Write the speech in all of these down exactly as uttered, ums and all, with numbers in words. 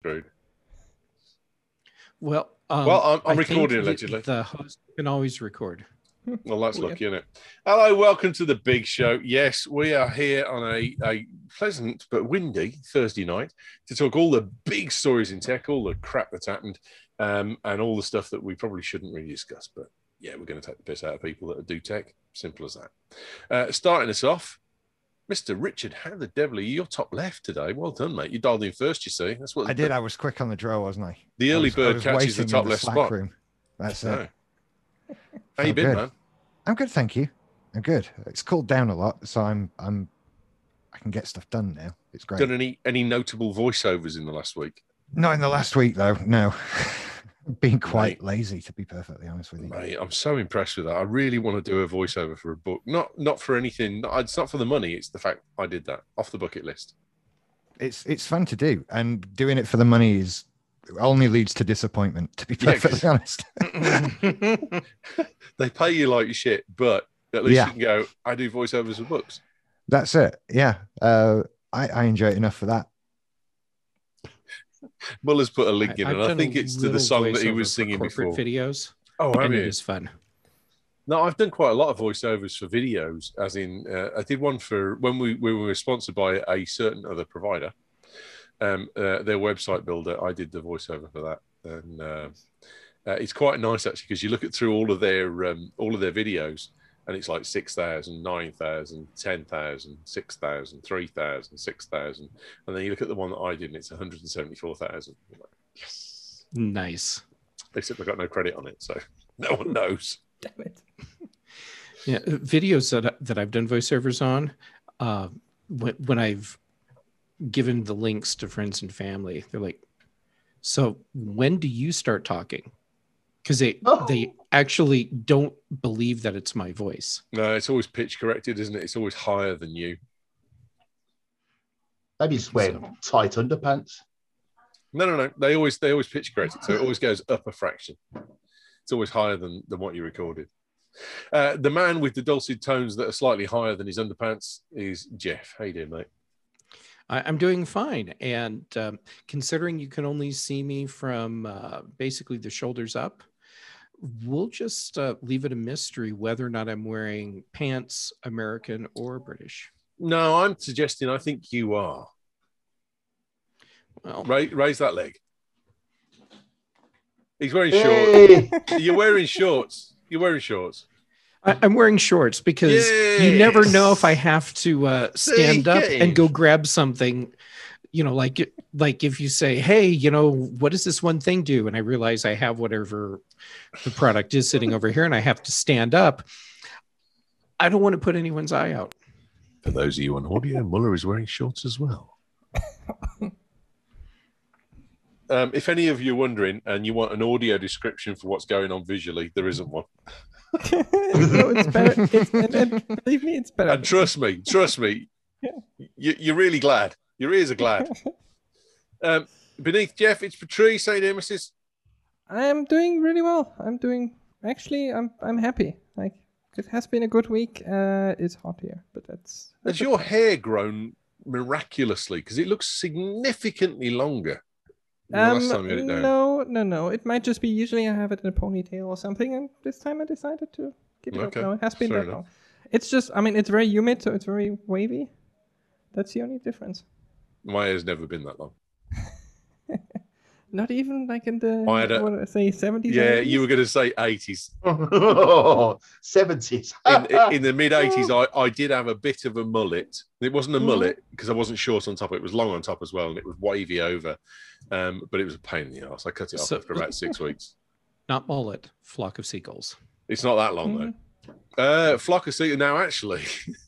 screwed. Well, um, well, I'm, I'm I recording think allegedly. The host can always record. Well, that's Oh, lucky, yeah. isn't it? Hello, welcome to the big show. Yes, we are here on a, a pleasant but windy Thursday night to talk all the big stories in tech, all the crap that's happened, um, and all the stuff that we probably shouldn't really discuss. But yeah, we're going to take the piss out of people that do tech. Simple as that. Uh, starting us off, Mister Richard, how the devil are you? You're top left today. Well done, mate. You dialed in first, you see. That's what I did. I was quick on the draw, wasn't I? The early I was, bird I was catches the waiting top in the left Slack spot. Room. That's No. it. How you Felt been, good. man? I'm good, thank you. I'm good. It's cooled down a lot, so I'm I'm I can get stuff done now. It's great. Done any any notable voiceovers in the last week? Not in the last week though. No, being quite Mate. lazy to be perfectly honest with you. Mate, I'm so impressed with that. I really want to do a voiceover for a book. Not not for anything. Not, it's not for the money. It's the fact I did that off the bucket list. It's it's fun to do, and doing it for the money is only leads to disappointment. To be perfectly Yeah, honest. They pay you like shit, but at least Yeah. you can go, I do voiceovers for books. That's it. Yeah, uh, I I enjoy it enough for that. Muller's put a link in, I've and I done think a it's to the little song that he voiceover was for singing corporate before. videos, Oh, have and you? it is fun. No, I've done quite a lot of voiceovers for videos, as in uh, I did one for when we, we were sponsored by a certain other provider, um, uh, their website builder. I did the voiceover for that, and uh, uh, it's quite nice actually because you look at through all of their um, all of their videos, and it's like six thousand, nine thousand, ten thousand, six thousand, three thousand, six thousand, and then you look at the one that I did, and it's one hundred seventy-four thousand. Like, yes, Nice. except I got no credit on it, so no one knows. Damn it. Yeah, videos that that I've done voiceovers on, uh, when when I've given the links to friends and family, they're like, "So when do you start talking?" Because they Oh. they actually don't believe that it's my voice. No, it's always pitch corrected, isn't it? It's always higher than you. Maybe it's wearing tight underpants. No, no, no. They always they always pitch correct it, so it always goes up a fraction. It's always higher than, than what you recorded. Uh, the man with the dulcet tones that are slightly higher than his underpants is Jeff. How you doing, mate? I, I'm doing fine, and um, considering you can only see me from uh, basically the shoulders up, we'll just uh, leave it a mystery whether or not I'm wearing pants, American or British. No, I'm suggesting I think you are. Well, Raise, raise that leg. He's wearing Hey! shorts. You're wearing shorts. You're wearing shorts. I, I'm wearing shorts because you never know if I have to uh, stand up and go grab something. You know, like like if you say, "Hey, you know, what does this one thing do?" and I realize I have whatever the product is sitting over here, and I have to stand up. I don't want to put anyone's eye out. For those of you on audio, Muller is wearing shorts as well. Um, if any of you are wondering and you want an audio description for what's going on visually, there isn't one. No, it's better. It's, and, and believe me, it's better. And trust me, trust me, you, you're really glad. Your ears are glad. Um, beneath Jeff, it's Patrice. How you doing, missus? I'm doing really well. I'm doing actually. I'm I'm happy. Like it has been a good week. Uh, it's hot here, but that's. that's Has your hair grown miraculously? Because it looks significantly longer than the Um, last time you had it down. no, no, no. It might just be usually I have it in a ponytail or something, and this time I decided to keep it. Okay, up. No, it has been fair that enough. long. It's just, I mean, it's very humid, so it's very wavy. That's the only difference. My hair's never been that long. Not even like in the I had a- what did I say seventies. Yeah, you were going to say eighties. seventies. In, in the mid eighties, I, I did have a bit of a mullet. It wasn't a Mhm. mullet because I wasn't short on top. It was long on top as well, and it was wavy over. Um, but it was a pain in the ass. I cut it off So- after about six weeks. Not mullet, flock of seagulls. It's not that long though. Uh, flock of seagulls. Now, actually,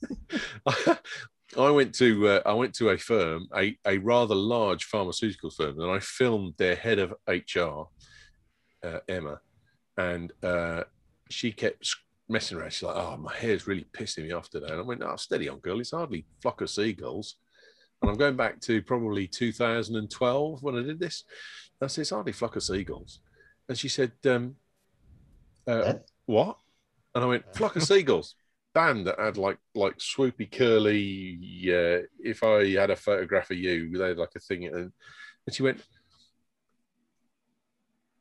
I went to uh, I went to a firm, a, a rather large pharmaceutical firm, and I filmed their head of H R, uh, Emma, and uh, she kept s- messing around. She's like, "Oh, my hair's really pissing me off today." And I went, "Oh, steady on, girl. It's hardly flock of seagulls." And I'm going back to probably two thousand twelve when I did this. I said, "It's hardly flock of seagulls," and she said, um, uh, Yeah. "What?" And I went, "Flock of seagulls." Band that had like like swoopy curly. Uh, if I had a photograph of you, they had like a thing, and and she went,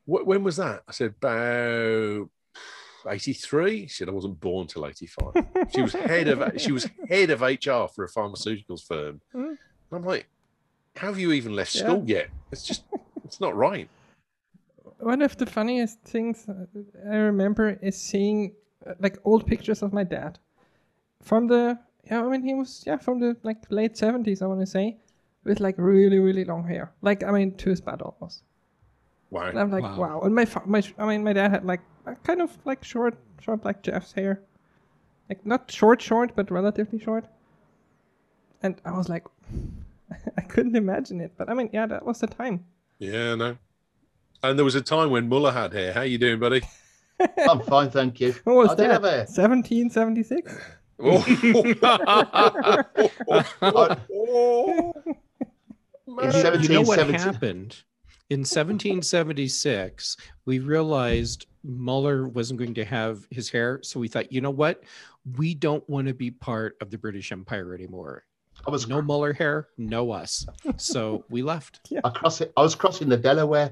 when was that? I said, about eighty-three. She said, I wasn't born till eighty-five. She was head of she was head of H R for a pharmaceuticals firm. Mm. I'm like, how have you even left yeah. school yet? It's just, it's not right. One of the funniest things I remember is seeing uh, like old pictures of my dad from the, yeah, I mean, he was, yeah, from the like late seventies, I want to say, with like really, really long hair. Like, I mean, to his butt almost. Wow. And I'm like, wow. wow. And my, my, I mean, my dad had like a kind of like short, short like Jeff's hair. Like not short, short, but relatively short. And I was like, I couldn't imagine it. But I mean, yeah, that was the time. Yeah, no. And there was a time when Muller had hair. How you doing, buddy? I'm fine, thank you. What was I that? Have seventeen seventy-six? Oh. In you know what happened? In seventeen seventy-six, we realized Muller wasn't going to have his hair. So we thought, you know what? We don't want to be part of the British Empire anymore. I was no Muller hair, no us. So we left. Yeah. I, cross it, I was crossing the Delaware.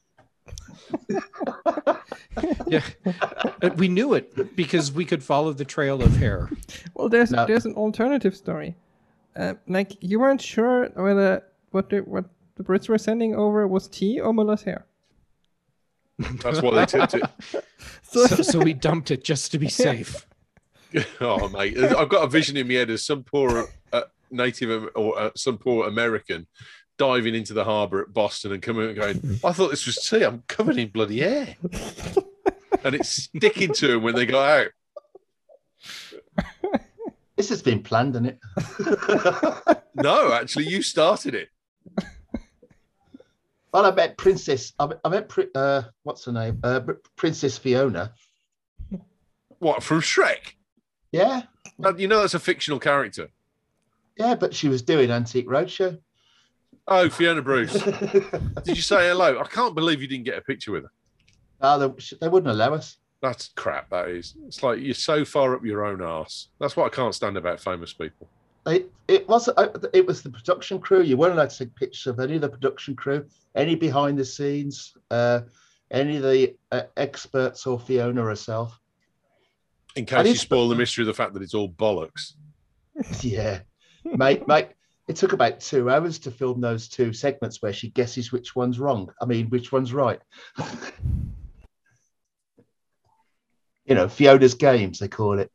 Yeah, we knew it because we could follow the trail of hair. Well, there's no. there's an alternative story. Uh, like you weren't sure whether what the, what the Brits were sending over was tea or Muller's hair. That's what they tipped it. So, so, so we dumped it just to be safe. Oh, mate, I've got a vision in my head of some poor uh, native or uh, some poor American diving into the harbour at Boston and coming and going, I thought this was tea. I'm covered in bloody hair. And it's sticking to them when they got out. This has been planned, hasn't it? No, actually, you started it. Well, I met Princess, I met, I met uh, what's her name? Uh, Princess Fiona. What, from Shrek? Yeah. You know that's a fictional character. Yeah, but she was doing Antique Roadshow. Oh, Fiona Bruce. Did you say hello? I can't believe you didn't get a picture with her. No, they, they wouldn't allow us. That's crap, that is. It's like you're so far up your own arse. That's what I can't stand about famous people. It, it, was, it was the production crew. You weren't allowed to take pictures of any of the production crew, any behind the scenes, uh, any of the uh, experts or Fiona herself. In case you spoil the mystery of the fact that it's all bollocks. Yeah. mate, mate. It took about two hours to film those two segments where she guesses which one's wrong. I mean, which one's right. You know, Fiona's Games, they call it.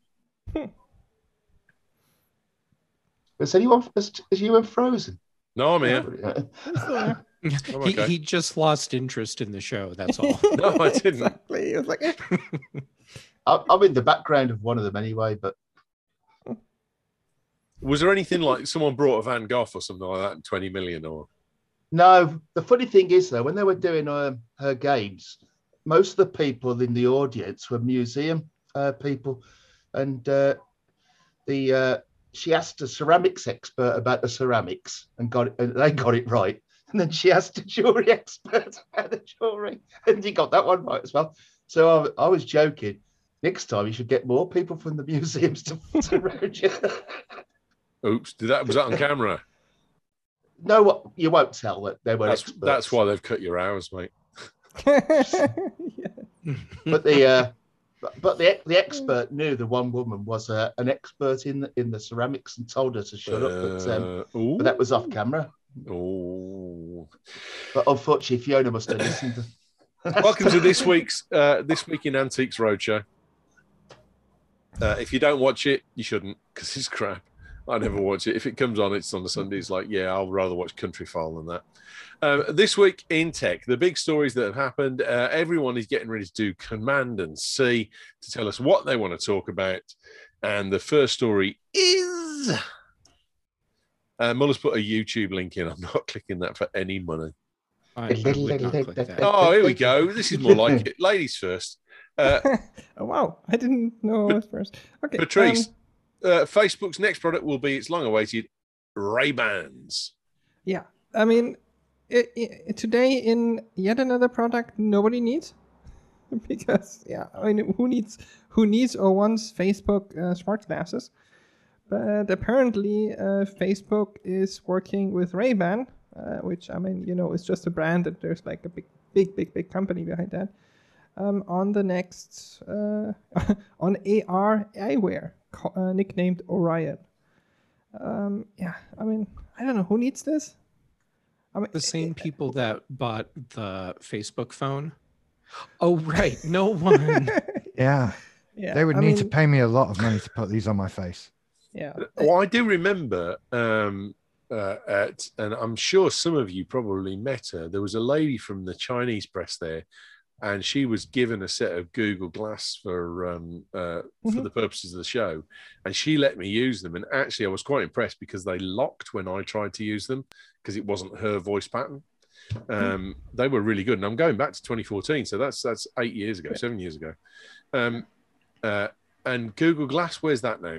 Is anyone, is, is you and Frozen? No, I'm here. I'm okay. he, he just lost interest in the show, that's all. No, I didn't. Exactly. It was like... I, I'm in the background of one of them anyway, but... Was there anything like someone brought a Van Gogh or something like that in twenty million or? No. The funny thing is, though, when they were doing uh, her games, most of the people in the audience were museum uh, people. And uh, the uh, she asked a ceramics expert about the ceramics and got it, and they got it right. And then she asked a jewelry expert about the jewelry and he got that one right as well. So I, I was joking. Next time you should get more people from the museums to surround you. Oops, did that was that on camera? No, what you won't tell that they were that's, experts. That's why they've cut your hours, mate. Yeah. But the uh, but, but the the expert knew the one woman was uh, an expert in the, in the ceramics and told her to shut uh, up. But, um, but that was off camera. Oh, but unfortunately, Fiona must have listened. Welcome to this week's uh, this week in Antiques Roadshow. Uh, if you don't watch it, you shouldn't because it's crap. I never watch it. If it comes on, it's on the Sundays. Like, yeah, I'll rather watch Country File than that. Uh, this week in tech, the big stories that have happened. Uh, everyone is getting ready to do Command and C to tell us what they want to talk about. And the first story is... Uh, Muller's put a YouTube link in. I'm not clicking that for any money. I would not click that. Oh, here we go. This is more like it. Ladies first. Uh, oh, wow. I didn't know it was first. Okay, Patrice. Um, Uh, Facebook's next product will be its long-awaited Ray-Bans. Yeah, I mean, it, it, today in yet another product nobody needs, because yeah, I mean, who needs who needs or wants Facebook uh, smart glasses? But apparently, uh, Facebook is working with Ray-Ban uh, which I mean, you know, is just a brand, and there's like a big, big, big, big company behind that. Um, on the next, uh, on A R eyewear, co- uh, nicknamed Orion. Um, yeah, I mean, I don't know who needs this. I mean, the same people that bought the Facebook phone. Oh, right. No one. Yeah. Yeah, They would I need mean, to pay me a lot of money to put these on my face. Yeah. Well, I do remember um, uh, at, and I'm sure some of you probably met her. There was a lady from the Chinese press there, and she was given a set of Google Glass for um, uh, mm-hmm. for the purposes of the show, and she let me use them. And actually, I was quite impressed because they locked when I tried to use them because it wasn't her voice pattern. Um, they were really good, and I'm going back to twenty fourteen, so that's that's eight years ago, seven years ago. Um, uh, and Google Glass, where's that now?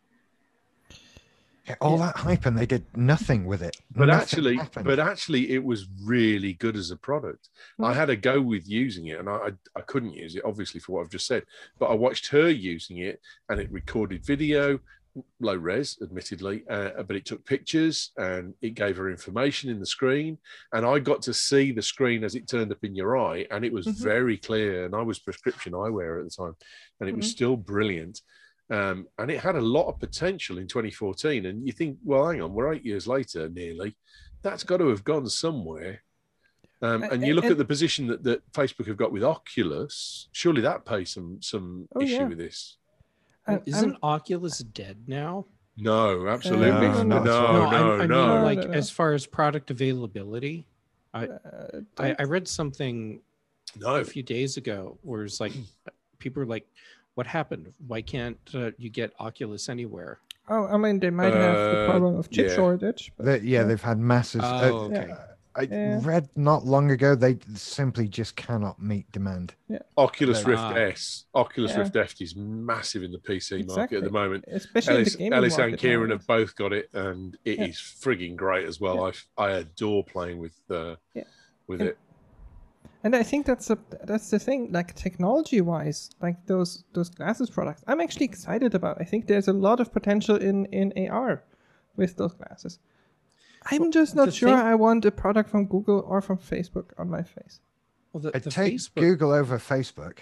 Yeah, all yeah. that hype, and they did nothing with it. But nothing actually, happened. but actually, it was really good as a product. Mm-hmm. I had a go with using it, and I, I I couldn't use it, obviously, for what I've just said. But I watched her using it, and it recorded video, low res, admittedly, uh, but it took pictures, and it gave her information in the screen, and I got to see the screen as it turned up in your eye, and it was mm-hmm. very clear. And I was prescription eyewear at the time, and it mm-hmm. was still brilliant. Um, and it had a lot of potential in twenty fourteen. And you think, well, hang on, we're eight years later, nearly. That's got to have gone somewhere. Um, and you look at the position that, that Facebook have got with Oculus. Surely that pays some some oh, issue yeah. with this. Uh, Isn't I'm, Oculus dead now? No, absolutely. Uh, no, no, no. no, I, I no. mean, like no, no. as far as product availability, I, uh, I I read something no. a few days ago where it's like people were like, "What happened? Why can't uh, you get Oculus anywhere?" Oh, I mean, they might have uh, the problem of chip yeah. shortage. But, they, yeah, yeah, they've had massive. Oh, uh, okay. uh, I yeah. read not long ago they simply just cannot meet demand. Yeah. Oculus They- Rift Ah. S, Oculus Yeah. Rift S is massive in the P C Exactly. market at the moment. Especially Ellis, in the gaming Ellis market and Kieran now. have both got it, and it Yeah. is frigging great as well. I I adore playing with uh, Yeah. with And- it. And I think that's a, that's the thing, like technology-wise, like those those glasses products, I'm actually excited about. I think there's a lot of potential in, in A R with those glasses. I'm Well, just not the sure thing- I want a product from Google or from Facebook on my face. Well, the, I'd the take Facebook, Google over Facebook.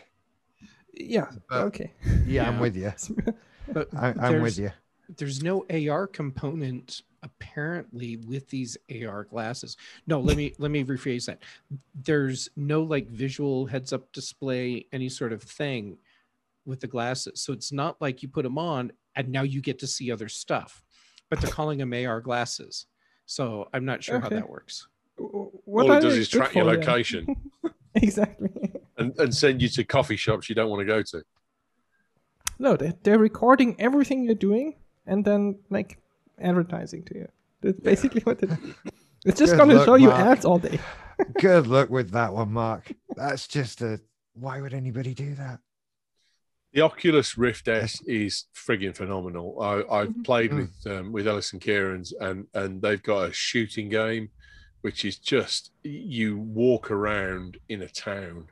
Yeah, But- okay. Yeah, I'm Yeah. with you. but I, I'm there's- with you. There's no A R component apparently with these A R glasses. No, let me let me rephrase that. There's no like visual heads up display, any sort of thing with the glasses. So it's not like you put them on and now you get to see other stuff, but they're calling them A R glasses. So I'm not sure Okay. how that works. What All are it does they is good track your for then? location Exactly. and, and send you to coffee shops you don't want to go to. No, they're, they're recording everything you're doing and then like advertising to you. That's basically what it is. It's just Good going to luck, show you Mark. ads all day. Good luck with that one, Mark. That's just a. Why would anybody do that? The Oculus Rift S is frigging phenomenal. I, I've Mhm. played Mm. with um, with Ellis and Kieran's, and and they've got a shooting game, which is just you walk around in a town,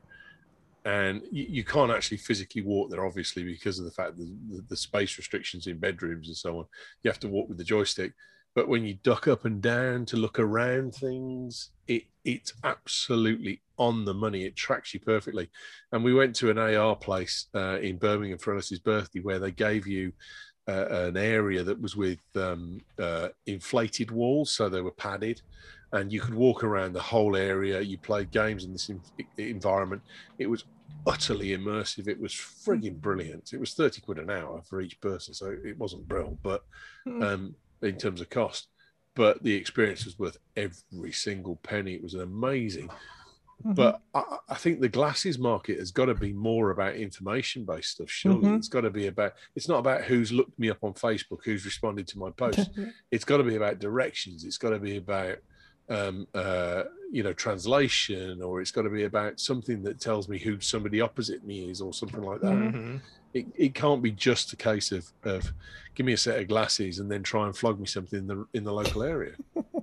and you, you can't actually physically walk there, obviously, because of the fact that the, the space restrictions in bedrooms and so on. You have to walk with the joystick. But when you duck up and down to look around things, it it's absolutely on the money. It tracks you perfectly. And we went to an A R place uh, in Birmingham for Ellis's birthday where they gave you uh, an area that was with um, uh, inflated walls, so they were padded, and you could walk around the whole area. You played games in this in- environment. It was utterly immersive. It was frigging brilliant. It was thirty quid an hour for each person, so it wasn't brilliant, but um, in terms of cost, but the experience was worth every single penny. It was an amazing. Mhm. But I, I think the glasses market has got to be more about information-based stuff. Surely Mhm. it's got to be about. It's not about who's looked me up on Facebook, who's responded to my post. It's got to be about directions. It's got to be about um, uh, you know, translation, or it's got to be about something that tells me who somebody opposite me is, or something like that. Mhm. It, it can't be just a case of, of give me a set of glasses and then try and flog me something in the in the local area.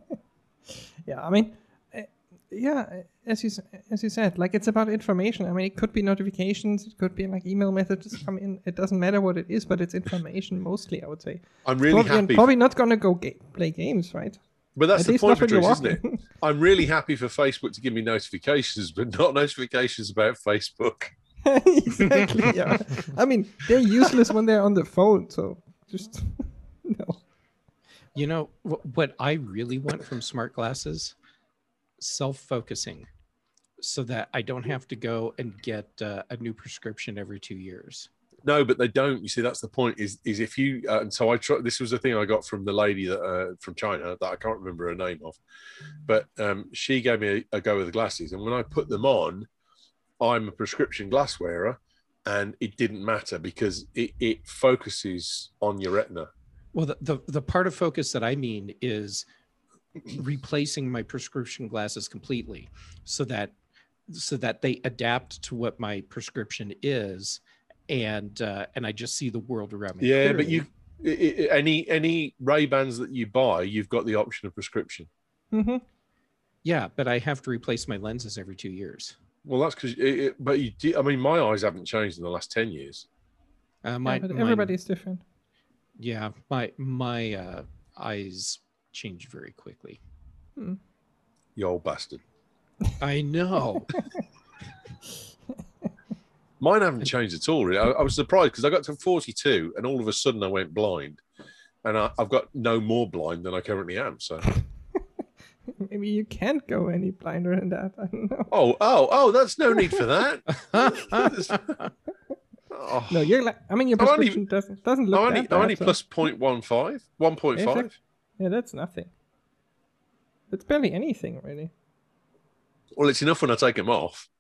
Yeah, I mean, uh, yeah, as you s- as you said, like it's about information. I mean, it could be notifications, it could be like email messages come in. It doesn't matter what it is, but it's information mostly. I would say. I'm really probably, happy. and probably not gonna go ga- play games, right? But that's At the least point, not when you're Patrice, isn't it? walking. I'm really happy for Facebook to give me notifications, but not notifications about Facebook. Exactly. Yeah. I mean, they're useless when they're on the phone. So just no. You know wh- what I really want from smart glasses? Self-focusing, so that I don't have to go and get uh, a new prescription every two years. No, but they don't. You see, that's the point. Is is if you uh, and so I try. This was the thing I got from the lady that uh, from China that I can't remember her name of, but um, she gave me a, a go with the glasses, and when I put them on, I'm a prescription glass wearer, and it didn't matter because it, it focuses on your retina. Well, the, the the part of focus that I mean is replacing my prescription glasses completely, so that so that they adapt to what my prescription is. And uh, and I just see the world around me. Yeah, clearly. but you it, it, any any Ray-Bans that you buy, you've got the option of prescription. Mm-hmm. Yeah, but I have to replace my lenses every two years. Well, that's because. But you, do, I mean, my eyes haven't changed in the last ten years. Uh, my, Yeah, but mine- everybody's different. yeah, my my uh, eyes change very quickly. Hmm. You old bastard. I know. Mine haven't changed at all. Really. I, I was surprised because I got to forty-two, and all of a sudden I went blind, and I, I've got no more blind than I currently am. So. Maybe you can't go any blinder than that. I don't know. Oh, oh, oh! That's no need for that. Oh. No, you're like. I mean, your I'm only- prescription doesn't doesn't look I'm only, that I'm bad. only so- plus point one five, one point five. Exact- Yeah, that's nothing. That's barely anything, really. Well, it's enough when I take them off.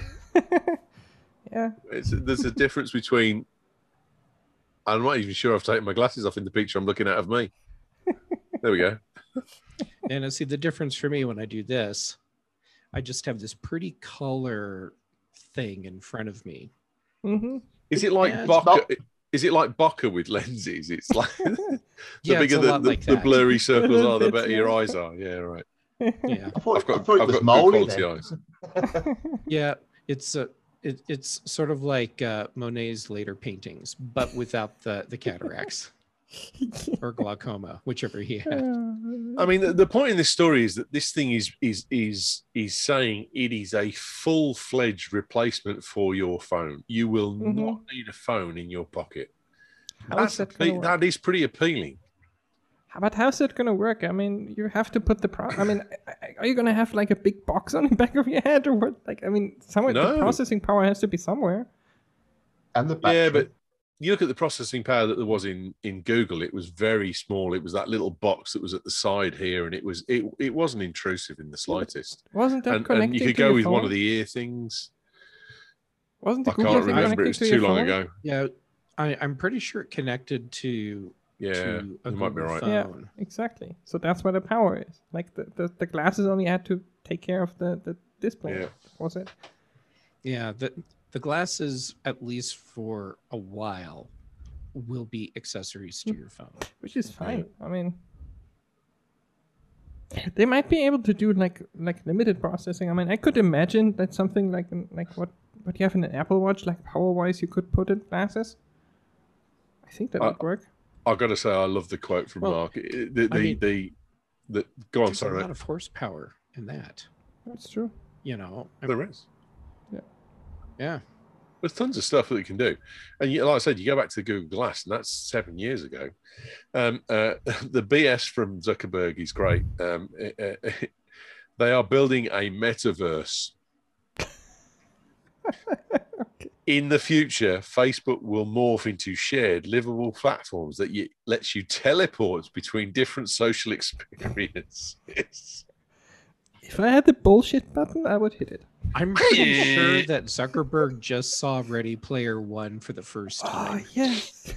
Yeah. It's, there's a difference between. I'm not even sure I've taken my glasses off in the picture I'm looking at of me. There we go. And I see the difference for me when I do this. I just have this pretty color thing in front of me. Mm-hmm. Is it like Yeah, it's Bokeh? not- Is it like Bokeh with lenses? It's like the Yeah, it's bigger a the, lot the, like the that. blurry circles Little are, the bits, better your yeah. eyes are. Yeah, right. Yeah, I thought, I've got, I thought it I've was got mouldy good quality then. eyes. yeah. It's a it, it's sort of like uh, Monet's later paintings, but without the the cataracts or glaucoma, whichever he had. I mean, the, the point in this story is that this thing is is is is saying it is a full fledged replacement for your phone. You will Mhm. not need a phone in your pocket. How That's is that gonna appe- work? that is pretty appealing. But how's that gonna work? I mean, you have to put the pro. I mean, I- I- are you gonna have like a big box on the back of your head or what? Like, I mean, somewhere No. the processing power has to be somewhere. And the battery. Yeah, but you look at the processing power that there was in in Google. It was very small. It was that little box that was at the side here, and it was it it wasn't intrusive in the slightest. Wasn't that And, connected and you could to go your with one phone? of the ear things. Wasn't the I Google can't thing remember. It connected was to too your long phone? ago. Yeah, I, I'm pretty sure it connected to Yeah, to a you might be Google right. Yeah, phone. exactly. So that's where the power is. Like the, the, the glasses only had to take care of the, the display. Yeah. Was it? Yeah, the the glasses, at least for a while, will be accessories to your phone. Which is fine. I mean, they might be able to do like like limited processing. I mean, I could imagine that something like like what what you have in an Apple Watch, like power wise, you could put in glasses. I think that Uh, would work. I've got to say, I love the quote from Well, Mark. It- The the, I mean- the, the go on, There's a sorry, lot mate. of horsepower in that. That's true. You know, There is. yeah. There's tons of stuff that it can do, and you, like I said, you go back to the Google Glass, and that's seven years ago. Um, uh, the B S from Zuckerberg is great. Um, uh, uh, they are building a metaverse. In the future, Facebook will morph into shared, livable platforms that you, lets you teleport between different social experiences. If I had the bullshit button, I would hit it. I'm pretty sure that Zuckerberg just saw Ready Player One for the first Oh time. yes.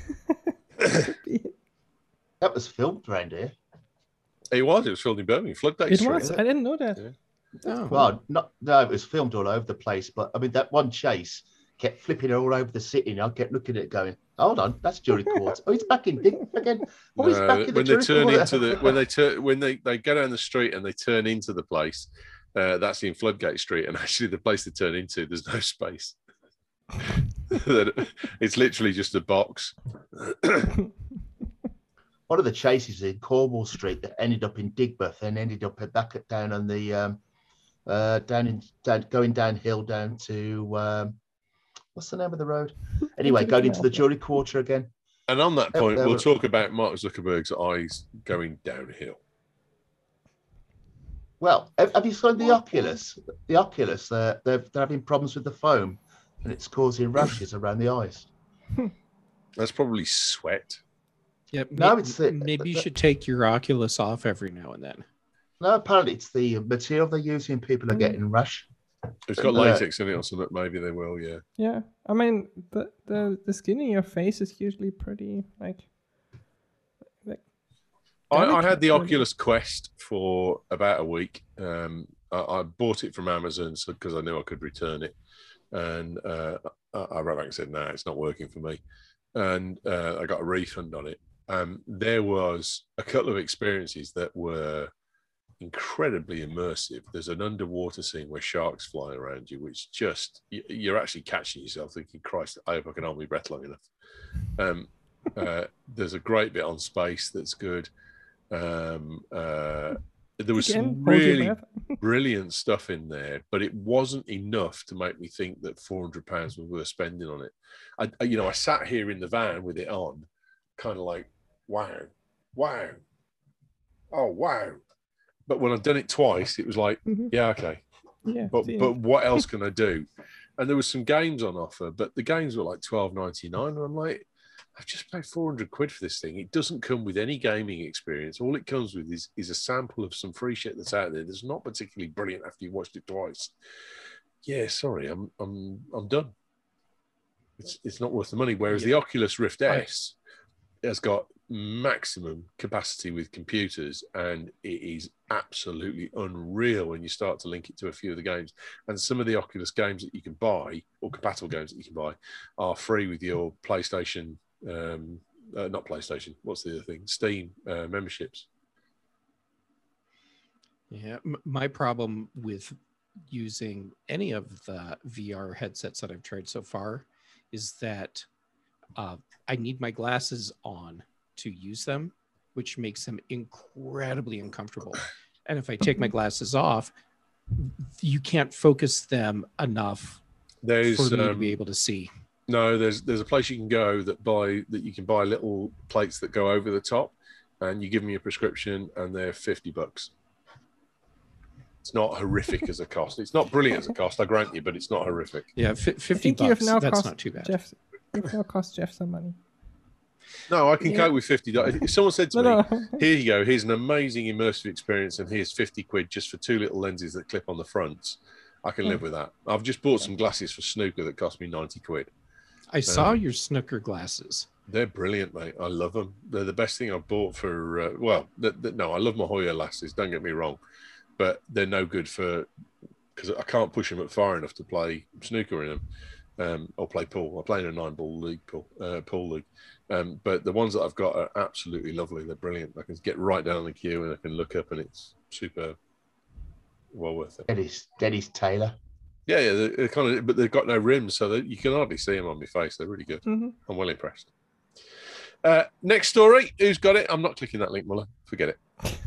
That was filmed around here. It was. It was filmed in Birmingham. Floodgate It Street. was. I didn't know that. Yeah. Oh. Well, not no, it was filmed all over the place. But I mean, that one chase kept flipping all over the city, and I kept looking at it, going, "Hold on, that's jury court. Oh, he's back in Dick again. Oh, he's No, back in the when they jury turn court." into the when they turn when they, they go down the street and they turn into the place, uh, that's in Floodgate Street, and actually the place they turn into, there's no space. It's literally just a box. one of the chases in Cornwall Street that ended up in Digbeth and ended up at back at down on the um, uh, down in down, going downhill down to um, what's the name of the road? Anyway, into going into the Jury Quarter again. And on that point, we'll talk about Mark Zuckerberg's eyes going downhill. Well, have you seen the Oculus? The Oculus, uh, they're, they're having problems with the foam, and it's causing rashes around the eyes. That's probably sweat. Yep. No, maybe, it's the, maybe the, you should take your Oculus off every now and then. No, apparently it's the material they're using. People are getting rash. It's got latex in it or something. Maybe they will. Yeah. Yeah, I mean the the the skin in your face is usually pretty like. like I, I had the Oculus Quest for about a week. Um, I, I bought it from Amazon because I knew I could return it, and uh, I, I wrote back and said, "No, nah, it's not working for me," and uh, I got a refund on it. Um, there was a couple of experiences that were incredibly immersive. There's an underwater scene where sharks fly around you, which just you're actually catching yourself thinking, Christ, I hope I can hold my breath long enough. Um, uh, there's a great bit on space that's good. Um, uh, there was Again, some really brilliant stuff in there, but it wasn't enough to make me think that four hundred pounds was worth spending on it. I, I, you know, I sat here in the van with it on, kind of like, wow, wow, oh wow. But when I'd done it twice, it was like, mm-hmm. yeah, okay. Yeah. But but what else can I do? And there was some games on offer, but the games were like twelve ninety-nine. And I'm like, I've just paid four hundred quid for this thing. It doesn't come with any gaming experience. All it comes with is, is a sample of some free shit that's out there that's not particularly brilliant after you've watched it twice. Yeah, sorry, I'm I'm I'm done. It's it's not worth the money. Whereas yeah. the Oculus Rift S has got maximum capacity with computers, and it is absolutely unreal when you start to link it to a few of the games. And some of the Oculus games that you can buy, or compatible games that you can buy, are free with your PlayStation, um, uh, not PlayStation, what's the other thing? Steam uh, memberships. Yeah, m- my problem with using any of the V R headsets that I've tried so far is that uh, I need my glasses on to use them, which makes them incredibly uncomfortable. And if I take my glasses off, you can't focus them enough there's, for me um, to be able to see. No, there's there's a place you can go that buy that you can buy little plates that go over the top, and you give them your prescription, and they're fifty bucks. It's not horrific as a cost. It's not brilliant as a cost, I grant you, but it's not horrific. Yeah, f- fifty bucks. Now that's cost not too bad. Jeff, you've now cost Jeff some money. No, I can yeah. cope with fifty dollars. If someone said to no, me, no. here you go, here's an amazing immersive experience, and here's fifty quid just for two little lenses that clip on the fronts, I can live with that. I've just bought some glasses for snooker that cost me ninety quid. I saw um, your snooker glasses. They're brilliant, mate. I love them. They're the best thing I've bought for, uh, well, th- th- no, I love my Hoya glasses, don't get me wrong, but they're no good for, because I can't push them up far enough to play snooker in them. Um, or play pool. I play in a nine-ball league pool, uh, pool league. Um, but the ones that I've got are absolutely lovely. They're brilliant. I can get right down the queue and I can look up, and it's super well worth it. Dennis, Dennis Taylor. Yeah, yeah. They're, they're kind of, but they've got no rims, so you can hardly see them on my face. They're really good. Mm-hmm. I'm well impressed. Uh, next story. Who's got it? I'm not clicking that link, Muller. Forget it.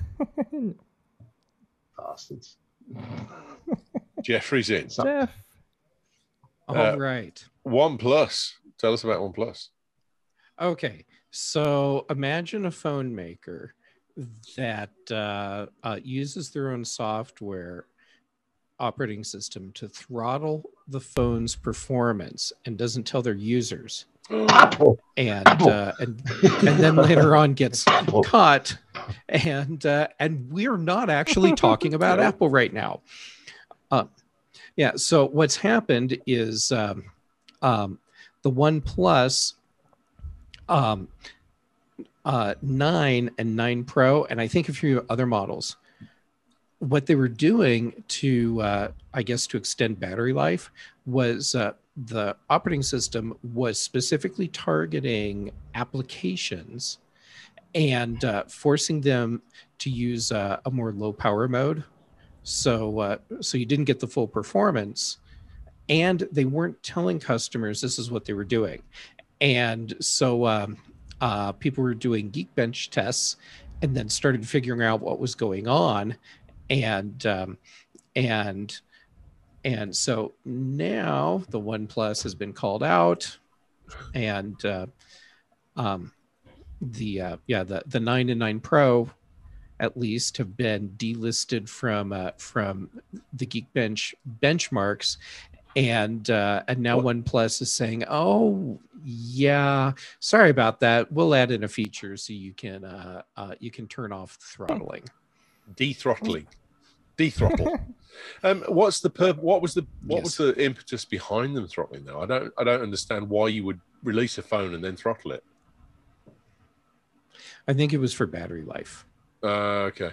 Bastards. Jeffrey's in. Jeff. All uh, right. OnePlus. Tell us about OnePlus. Okay, so imagine a phone maker that uh, uh, uses their own software operating system to throttle the phone's performance and doesn't tell their users. Apple. And uh, and and then later on gets Apple. caught. And uh, and we're not actually talking about Apple right now. Uh, yeah. So what's happened is um, um, the OnePlus um, uh, nine and nine Pro, and I think a few other models, what they were doing to, uh, I guess, to extend battery life was uh, the operating system was specifically targeting applications and uh, forcing them to use uh, a more low power mode. So, uh, so you didn't get the full performance, and they weren't telling customers this is what they were doing. And so, um, uh, people were doing Geekbench tests, and then started figuring out what was going on, and um, and and so now the OnePlus has been called out, and uh, um, the uh, yeah the the nine and nine Pro at least have been delisted from uh, from the Geekbench benchmarks, and uh, and now what? OnePlus is saying, "Oh yeah, sorry about that. We'll add in a feature so you can uh, uh, you can turn off throttling, de-throttling, de-throttle." um, what's the pur- What was the what yes. was the impetus behind them throttling? Though I don't I don't understand why you would release a phone and then throttle it. I think it was for battery life. Uh, okay.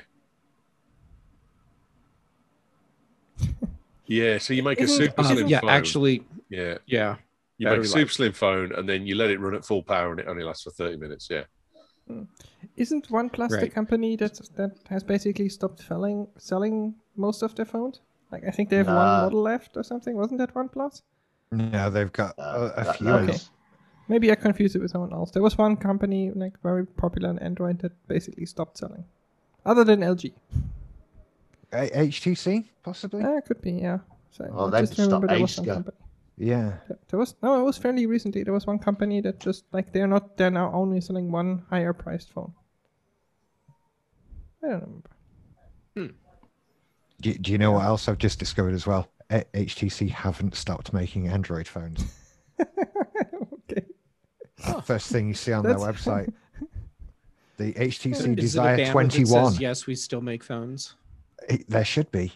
Yeah, so you make a super uh, slim yeah, phone. actually, yeah, yeah. You make a super life. slim phone, and then you let it run at full power, and it only lasts for thirty minutes. Yeah. Isn't OnePlus right. the company that that has basically stopped selling selling most of their phones? Like, I think they have uh, one model left or something. Wasn't that OnePlus? No, they've got uh, a, a few. Okay. Maybe I confused it with someone else. There was one company, like very popular on Android, that basically stopped selling. Other than L G. A- H T C, possibly? Uh, could be, yeah. So oh, I just remember there was some company. Yeah. There was no, it was fairly recently. There was one company that just like they're not they're now only selling one higher priced phone. I don't remember. Hmm. Do, do you know what else I've just discovered as well? A- H T C haven't stopped making Android phones. Okay. First thing you see on That's their website. The H T C Is Desire it a twenty-one. Says, yes, we still make phones. It, there should be.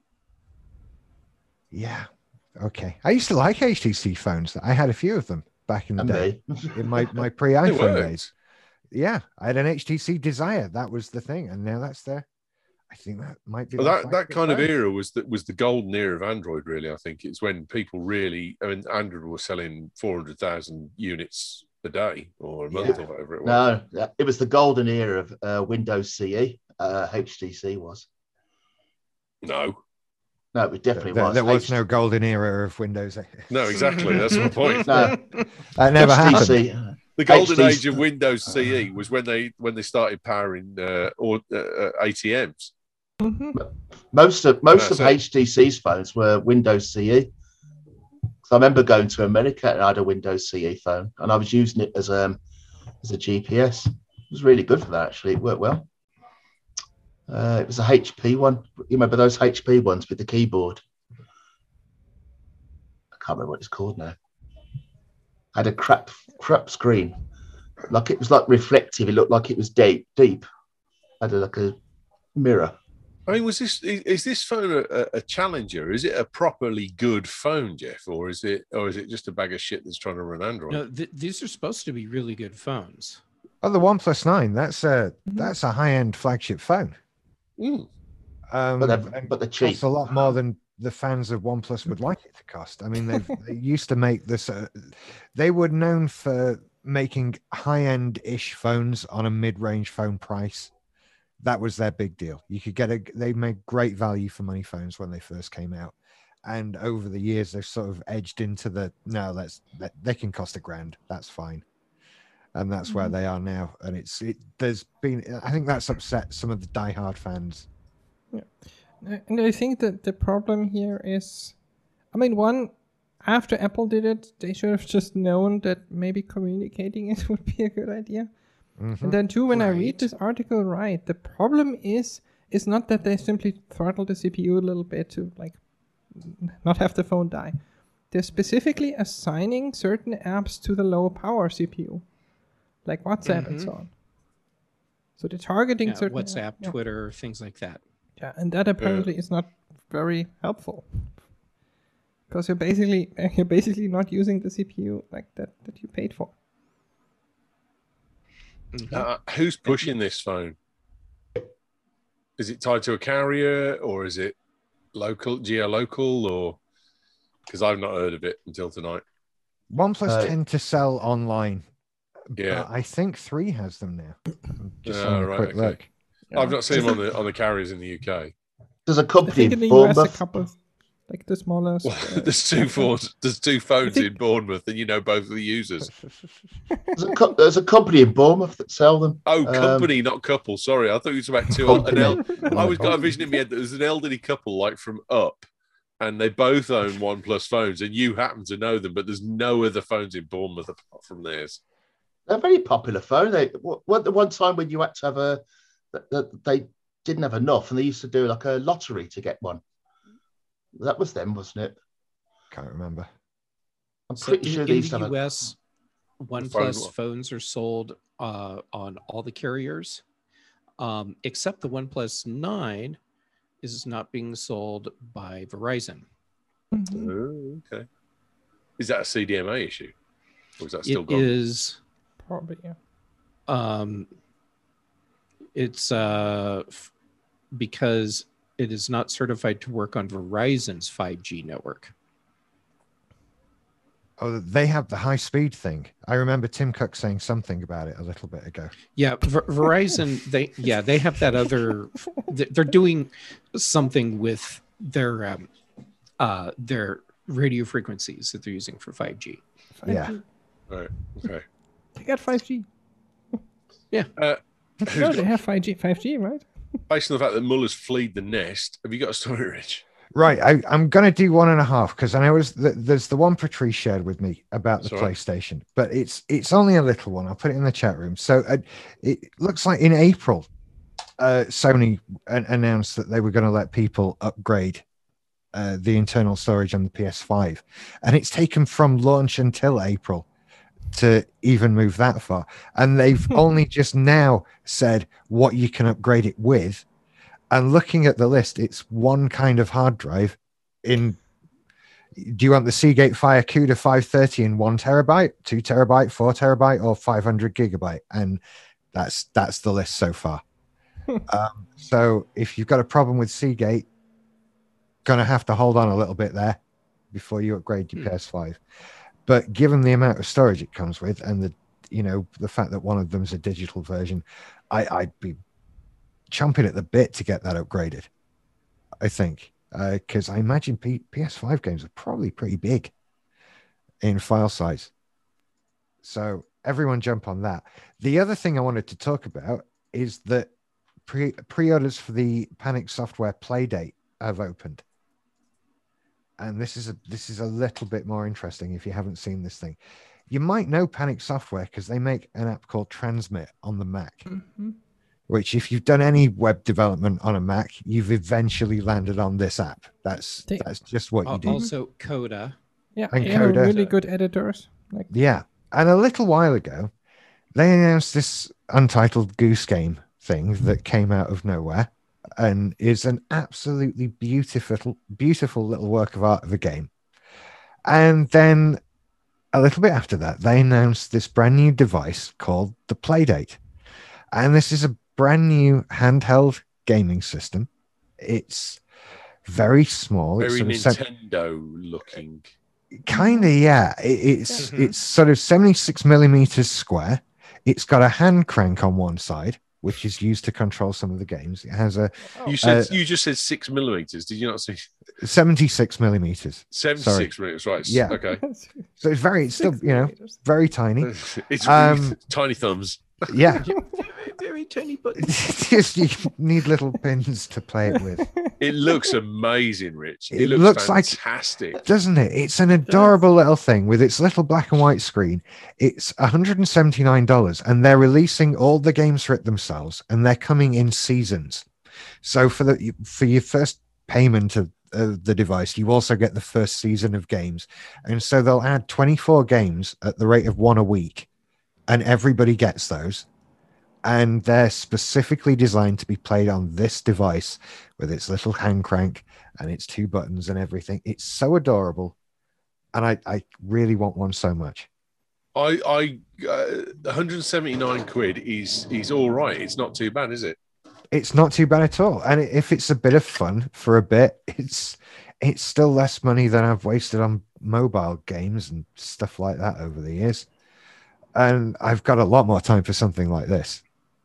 Yeah. Okay. I used to like H T C phones. I had a few of them back in the and day. In my, my pre-iPhone days. Yeah. I had an H T C Desire. That was the thing. And now that's there. I think that might be. Well, that that kind phone. of era was that was the golden era of Android. Really, I think it's when people really. I mean, Android was selling four hundred thousand units a day or a month yeah. or whatever it was. No, it was the golden era of uh, Windows C E. Uh, H T C was. No. No, it definitely there, was. There was H- no golden era of Windows. No, exactly. That's my point. No, that never H T C, happened. The golden H T C age of Windows C E was when they when they started powering uh, or uh, A T Ms. Mm-hmm. Most of most That's of it. H T C's phones were Windows C E. So I remember going to America and I had a Windows C E phone, and I was using it as um as a G P S. It was really good for that. Actually, it worked well. Uh, it was a H P one. You remember those H P ones with the keyboard? I can't remember what it's called now. I had a crap crap screen, like it was like reflective. It looked like it was deep, deep. I had a, like a mirror. I mean, was this is, is this phone a, a challenger? Is it a properly good phone, Jeff, or is it or is it just a bag of shit that's trying to run Android? No, th- these are supposed to be really good phones. Oh, the OnePlus nine. That's a mm-hmm. that's a high end flagship phone. Mm. Um, but they're, but they're cheap. Costs a lot more than the fans of OnePlus would like it to cost. I mean, they they used to make this. Uh, they were known for making high end ish phones on a mid range phone price. That was their big deal. You could get a, they made great value for money phones when they first came out. And over the years, they've sort of edged into the, no, let's, that, they can cost a grand. That's fine. And that's mm-hmm. where they are now. And it's, it, there's been, I think that's upset some of the diehard fans. Yeah. And I think that the problem here is, I mean, one, after Apple did it, they should have just known that maybe communicating it would be a good idea. Mm-hmm. And then two, when right. I read this article right, the problem is is not that they simply throttle the C P U a little bit to like not have the phone die. They're specifically assigning certain apps to the low power C P U, like WhatsApp mm-hmm. and so on. So they're targeting yeah, certain WhatsApp, apps, yeah. Twitter, things like that. Yeah, and that apparently yeah. is not very helpful because you're basically you're basically not using the C P U like that that you paid for. Mm-hmm. Uh, who's pushing this phone? Is it tied to a carrier or is it local, geo-local, or because I've not heard of it until tonight. OnePlus uh, tend to sell online. Yeah, I think Three has them now. Just uh, on a right, quick okay. look. I've not seen them on the on the carriers in the U K. There's a company I think in the Bournemouth. U S a couple. like the smallest. Well, uh, there's two phones. There's two phones in Bournemouth, and you know both of the users. There's a, co- there's a company in Bournemouth that sell them. Oh, Um, company, not couple. Sorry, I thought it was about two. An el- I always got a vision in my head that there's an elderly couple, like from Up, and they both own OnePlus phones, and you happen to know them, but there's no other phones in Bournemouth apart from theirs. They're a very popular phone. They what the one time when you had to have a, that they didn't have enough, and they used to do like a lottery to get one. That was them, wasn't it? Can't remember. I'm So pretty in, sure in these the have U a, S, OnePlus phone. phones are sold uh, on all the carriers, um, except the OnePlus nine is not being sold by Verizon. Mhm. Oh, okay. Is that a C D M A issue, or is that still It gone? is. Probably, yeah. Um, it's uh, f- because it is not certified to work on Verizon's five G network. Oh, they have the high speed thing. I remember Tim Cook saying something about it a little bit ago. Yeah, Ver- Verizon. They yeah they have that other. th- They're doing something with their um, uh, their radio frequencies that they're using for five G. five G. Yeah. Right. Okay. They got five G. Uh, who's No, they got- have five G, five G, right? based on the fact that Muller's fleed the nest, have you got a story, Rich? Right, I, I'm going to do one and a half because I know was the, there's the one Patrice shared with me about the That's all right. PlayStation, but it's it's only a little one. I'll put it in the chat room. So uh, it looks like in April, uh, Sony an- announced that they were going to let people upgrade uh, the internal storage on the P S five, and it's taken from launch until April to even move that far, and they've only just now said what you can upgrade it with. And looking at the list, it's one kind of hard drive in. Do you want the Seagate Fire CUDA five thirty in one terabyte, two terabyte, four terabyte, or five hundred gigabyte? And that's that's the list so far. um, so if you've got a problem with Seagate, gonna have to hold on a little bit there before you upgrade your P S five. But given the amount of storage it comes with, and the you know the fact that one of them's a digital version, I, I'd be chomping at the bit to get that upgraded. I think because uh, I imagine P- P S five games are probably pretty big in file size. So everyone jump on that. The other thing I wanted to talk about is that pre- pre-orders for the Panic Software Playdate have opened. And this is a this is a little bit more interesting if you haven't seen this thing. You might know Panic Software because they make an app called Transmit on the Mac. Mm-hmm. Which, if you've done any web development on a Mac, you've eventually landed on this app. That's They- that's just what you Al- do. Also, Coda. Yeah, And they have Coda. really good editors. Like, Yeah. And a little while ago, they announced this Untitled Goose Game thing that came out of nowhere and is an absolutely beautiful, beautiful little work of art of a game. And then a little bit after that, they announced this brand new device called the Playdate. And this is a brand new handheld gaming system. It's very small. Very it's sort of Nintendo looking. kind of, yeah. It, it's it's sort of seventy-six millimeters square. It's got a hand crank on one side, which is used to control some of the games. It has a You said Uh, you just said six millimeters. Did you not say seventy-six millimeters. seventy-six millimeters? Right. Yeah. Okay. So it's very, it's still, you know, very tiny. It's Um, really tiny thumbs. Yeah. Very tiny button. Just you need little pins to play it with. It looks amazing, Rich. It, It looks, looks like- fantastic. Doesn't it? It's an adorable little thing with its little black and white screen. It's one hundred seventy-nine dollars, and they're releasing all the games for it themselves, and they're coming in seasons. So for the for your first payment of, of the device, you also get the first season of games, and so they'll add twenty-four games at the rate of one a week, and everybody gets those. And they're specifically designed to be played on this device with its little hand crank and its two buttons and everything. It's so adorable. And I, I really want one so much. I, I, uh, one hundred seventy-nine quid is is all right. It's not too bad, is it? It's not too bad at all. And if it's a bit of fun for a bit, it's it's still less money than I've wasted on mobile games and stuff like that over the years. And I've got a lot more time for something like this.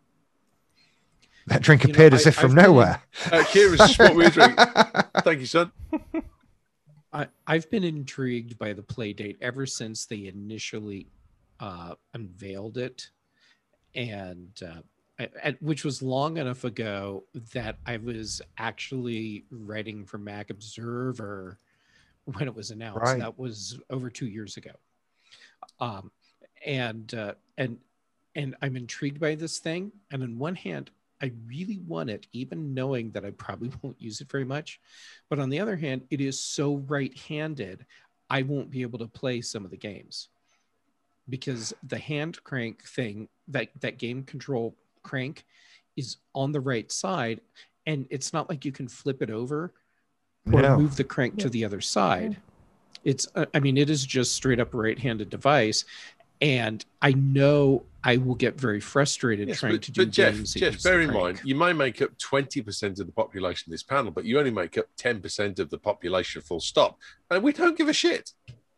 That drink You know, appeared as I- if from I've been in- nowhere. Uh, Kira's just what we were drinking. Thank you, son. I, I've been intrigued by the Playdate ever since they initially uh, unveiled it, and uh, I, I, which was long enough ago that I was actually writing for Mac Observer when it was announced. Right. That was over two years ago. Um, and uh, and and I'm intrigued by this thing. And on one hand, I really want it, even knowing that I probably won't use it very much. But on the other hand, it is so right-handed, I won't be able to play some of the games because the hand crank thing, that, that game control crank is on the right side. And it's not like you can flip it over or No. move the crank to the other side. It's, uh, I mean, it is just straight up a right-handed device. And I know I will get very frustrated Yes, trying but, to do but Jeff, games. that Jeff, use bear the in crank. mind, you may make up twenty percent of the population of this panel, but you only make up ten percent of the population full stop. And we don't give a shit.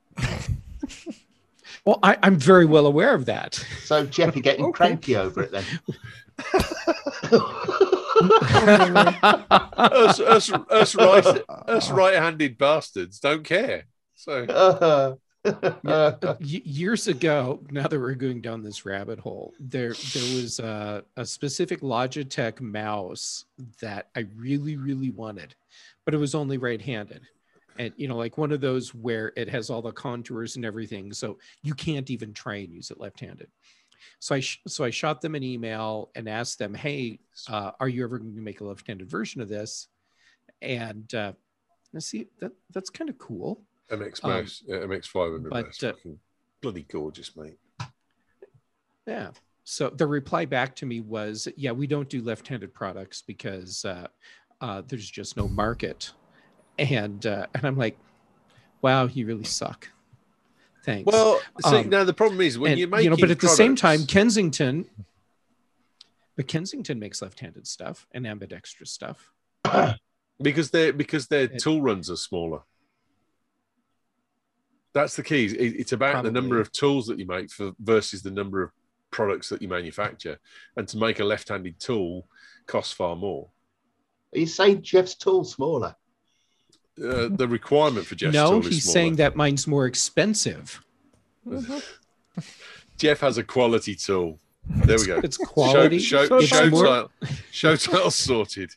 Well, I, I'm very well aware of that. So, Jeff, you're getting Okay. cranky over it then. us, us, us, right, us right-handed bastards don't care. So Uh, Yeah, uh, y- years ago, now that we're going down this rabbit hole, there there was a, a specific Logitech mouse that I really, really wanted, but it was only right-handed. And, you know, like one of those where it has all the contours and everything, so you can't even try and use it left-handed. So I sh- so I shot them an email and asked them, hey, uh, are you ever going to make a left-handed version of this? And uh, let's see, that that's kind of cool. M X Um, mouse, yeah, M X five hundred but, mouse, uh, fucking bloody gorgeous, mate. Yeah. So the reply back to me was, yeah, we don't do left-handed products because uh, uh, there's just no market. And uh, and I'm like, wow, you really suck. Thanks. Well, see, Um, now the problem is when and, you make, you know, but at the same time, products- Kensington, but Kensington makes left-handed stuff and ambidextrous stuff. because their because their It- tool runs are smaller. That's the key. It- It's about the number Probably. of tools that you make for versus the number of products that you manufacture. And to make a left-handed tool costs far more. Are you saying Jeff's tool smaller? Uh, the requirement for Jeff's no, tool is he's smaller. saying that mine's more expensive. Jeff has a quality tool. There we go. It's quality. Show, show, So show, it's more- tile, show tile sorted.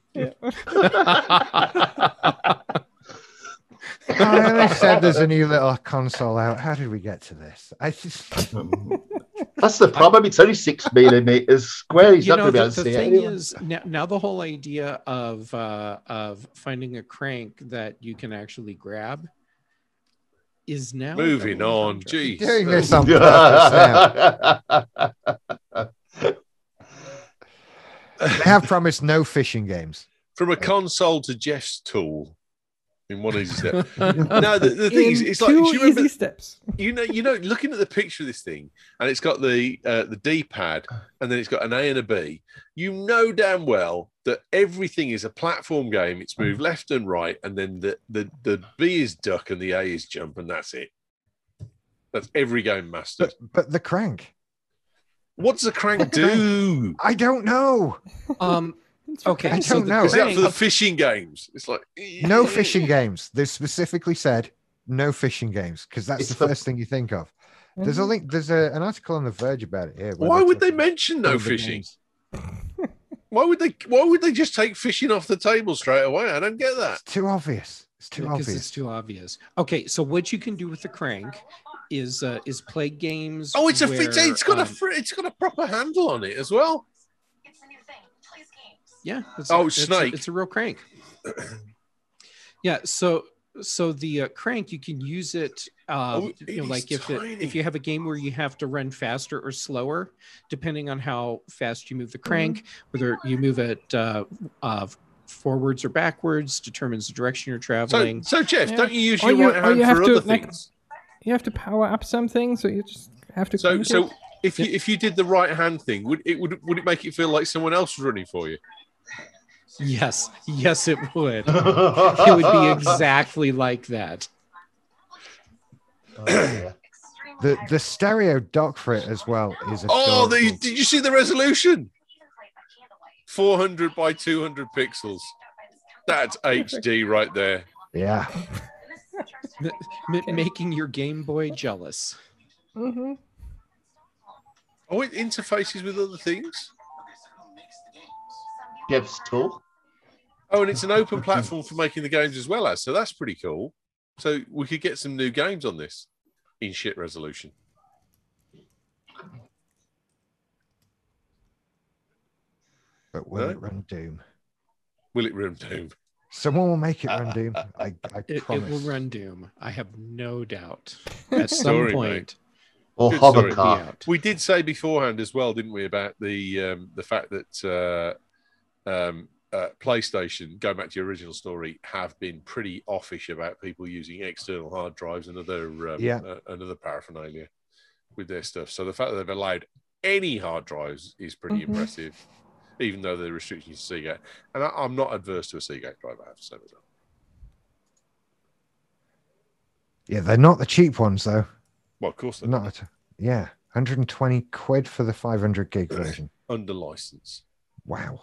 I said there's a new little console out. How did we get to this? I just That's the problem. It's only six millimeters square. He's You not know, going to be the, able to the see thing it. anyway. is now, now the whole idea of uh, of finding a crank that you can actually grab is now Moving going on. under. Geez. doing this on purpose now. They have promised no fishing games. From a console to Jeff's tool in one easy step. No, the, the thing In is, it's like, two do you remember, easy steps. you know, you know, looking at the picture of this thing, and it's got the uh, the D-pad, and then it's got an A and a B. You know damn well that everything is a platform game. It's moved left and right, and then the the the B is duck and the A is jump, and that's it. That's every game mastered. But, but the crank, What does a crank do? I don't know. Um, okay, I so don't the know. Is that crank- for the fishing games? It's like No fishing games. They specifically said no fishing games because that's It's the for- first thing you think of. There's a link. There's a, an article on The Verge about it here. where Why they're would they talking- mention no one of the fishing? games. Why would they? Why would they just take fishing off the table straight away? I don't get that. It's too obvious. It's too Because obvious. it's too obvious. Okay, so what you can do with the crank is uh, is play games. Oh, it's a where, it's, it's got a um, fr- it's got a proper handle on it as well. It's the new thing. Plays games. Yeah. It's Oh, it's snake. A, it's a real crank. Yeah. So so the uh, crank, you can use it. Uh, Oh, you know, it's like if it, tiny. if you have a game where you have to run faster or slower, depending on how fast you move the crank, whether you move it uh, uh, forwards or backwards, determines the direction you're So, traveling. so Jeff, Yeah. don't you use Or your you- right or hand you for have to, other like, things? You have to power up something, so you just have to. So, crank so it. if you if you did the right hand thing, would it would would it make it feel like someone else was running for you? Yes. Yes, it would. It would be exactly like that. Oh, yeah. Extremely The high the stereo dock for it as well is Oh, adorable. the, did you see the resolution? even played by candlelight. four hundred by two hundred pixels. That's H D right there. Yeah. M- making your Game Boy jealous. Mm-hmm. Oh, it interfaces with other things. Jeff's tool. Oh, and it's an open platform for making the games as well as, so that's pretty cool. So we could get some new games on this in shit resolution. But will No? it run Doom? Will it run Doom? Someone will make it run Doom. I, I It, it promise. will run Doom. I have no doubt. At some Story, point, Or Good story. it'll be hovercar. out. We did say beforehand as well, didn't we, about the um, the fact that uh, um, uh, PlayStation, going back to your original story, have been pretty offish about people using external hard drives and other um, Yeah. uh, another paraphernalia with their stuff. So the fact that they've allowed any hard drives is pretty Mhm. impressive, even though they're restricting Seagate. And I, I'm not adverse to a Seagate drive, I have to say myself. Yeah, they're not the cheap ones though. Well, of course, they're Not at, yeah, one hundred twenty quid for the five hundred gig version. under license. Wow.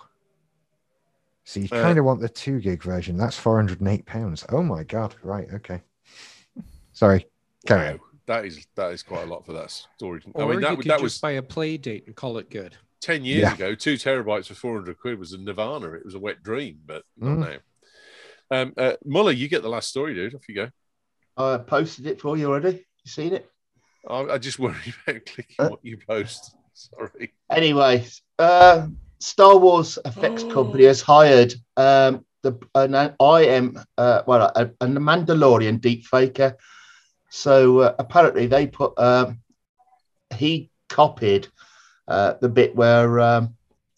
So you Uh, kind of want the two gig version. That's four hundred eight pounds. Oh my god! Right. Okay. Sorry. Carry Wow, on. that is that is quite a lot for that storage. I Or mean, that you would- could that just was buy a play date and call it good. ten years Yeah. ago. Two terabytes for four hundred quid was a nirvana. It was a wet dream, but not Mm. now. Um, uh, Muller, you get the last story, dude. Off you go. I posted it for you already. You seen it? I, I just worry about clicking Uh, what you post. Sorry. Anyway, uh, Star Wars effects company has hired um, the an I am uh, well a, a Mandalorian deep faker. So uh, apparently they put um, he copied uh, the bit where um,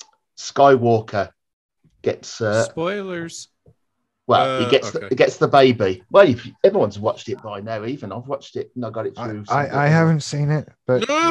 Skywalker gets uh, Spoilers. well he Uh, gets okay. the, gets the baby. Well, if, everyone's watched it by now. Even I've watched it and I got it I, through. I, I haven't seen it, but go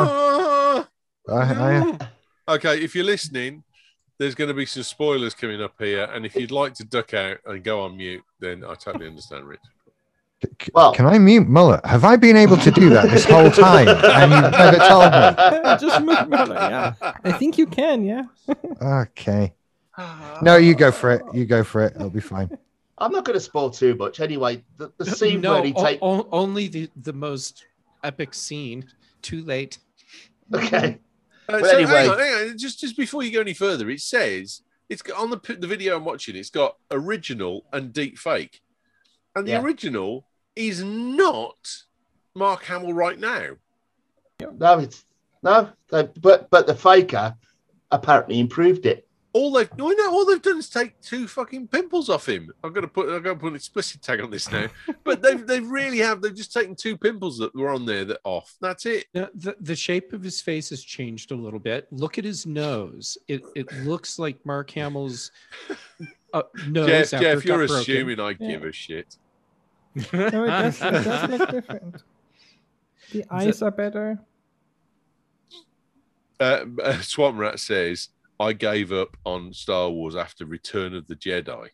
on. No! I, I, Okay, if you're listening, there's going to be some spoilers coming up here, and if you'd like to duck out and go on mute, then I totally understand, Rich. c- Well- can I mute Muller? Have I been able to do that this whole time and you've never told me? Just move Muller, yeah. I think you can, yeah. Okay. No, you go for it. You go for it. It'll be fine. I'm not going to spoil too much. Anyway, the, the scene no, where he o- takes. o- only the, the most epic scene. Too late. Okay. Uh, Well, so anyway. hang on, hang on. Just, just before you go any further, it says it's got, on the p- the video I'm watching. It's got original and deep fake, and the Yeah. original is not Mark Hamill right now. No, it's no, they, but but the faker apparently improved it. All they've no, no, all they've done is take two fucking pimples off him. I'm gonna put I'm gonna put an explicit tag on this now, but they've they really have. They've just taken two pimples that were on there that off. That's it. Now, the, the shape of his face has changed a little bit. Look at his nose. It it looks like Mark Hamill's uh, nose. Jeff, after Jeff, it you're got broken. assuming I Yeah. give a shit. No, it does, it does look different. The eyes are better. Uh, uh, Swamp Rat says, I gave up on Star Wars after Return of the Jedi.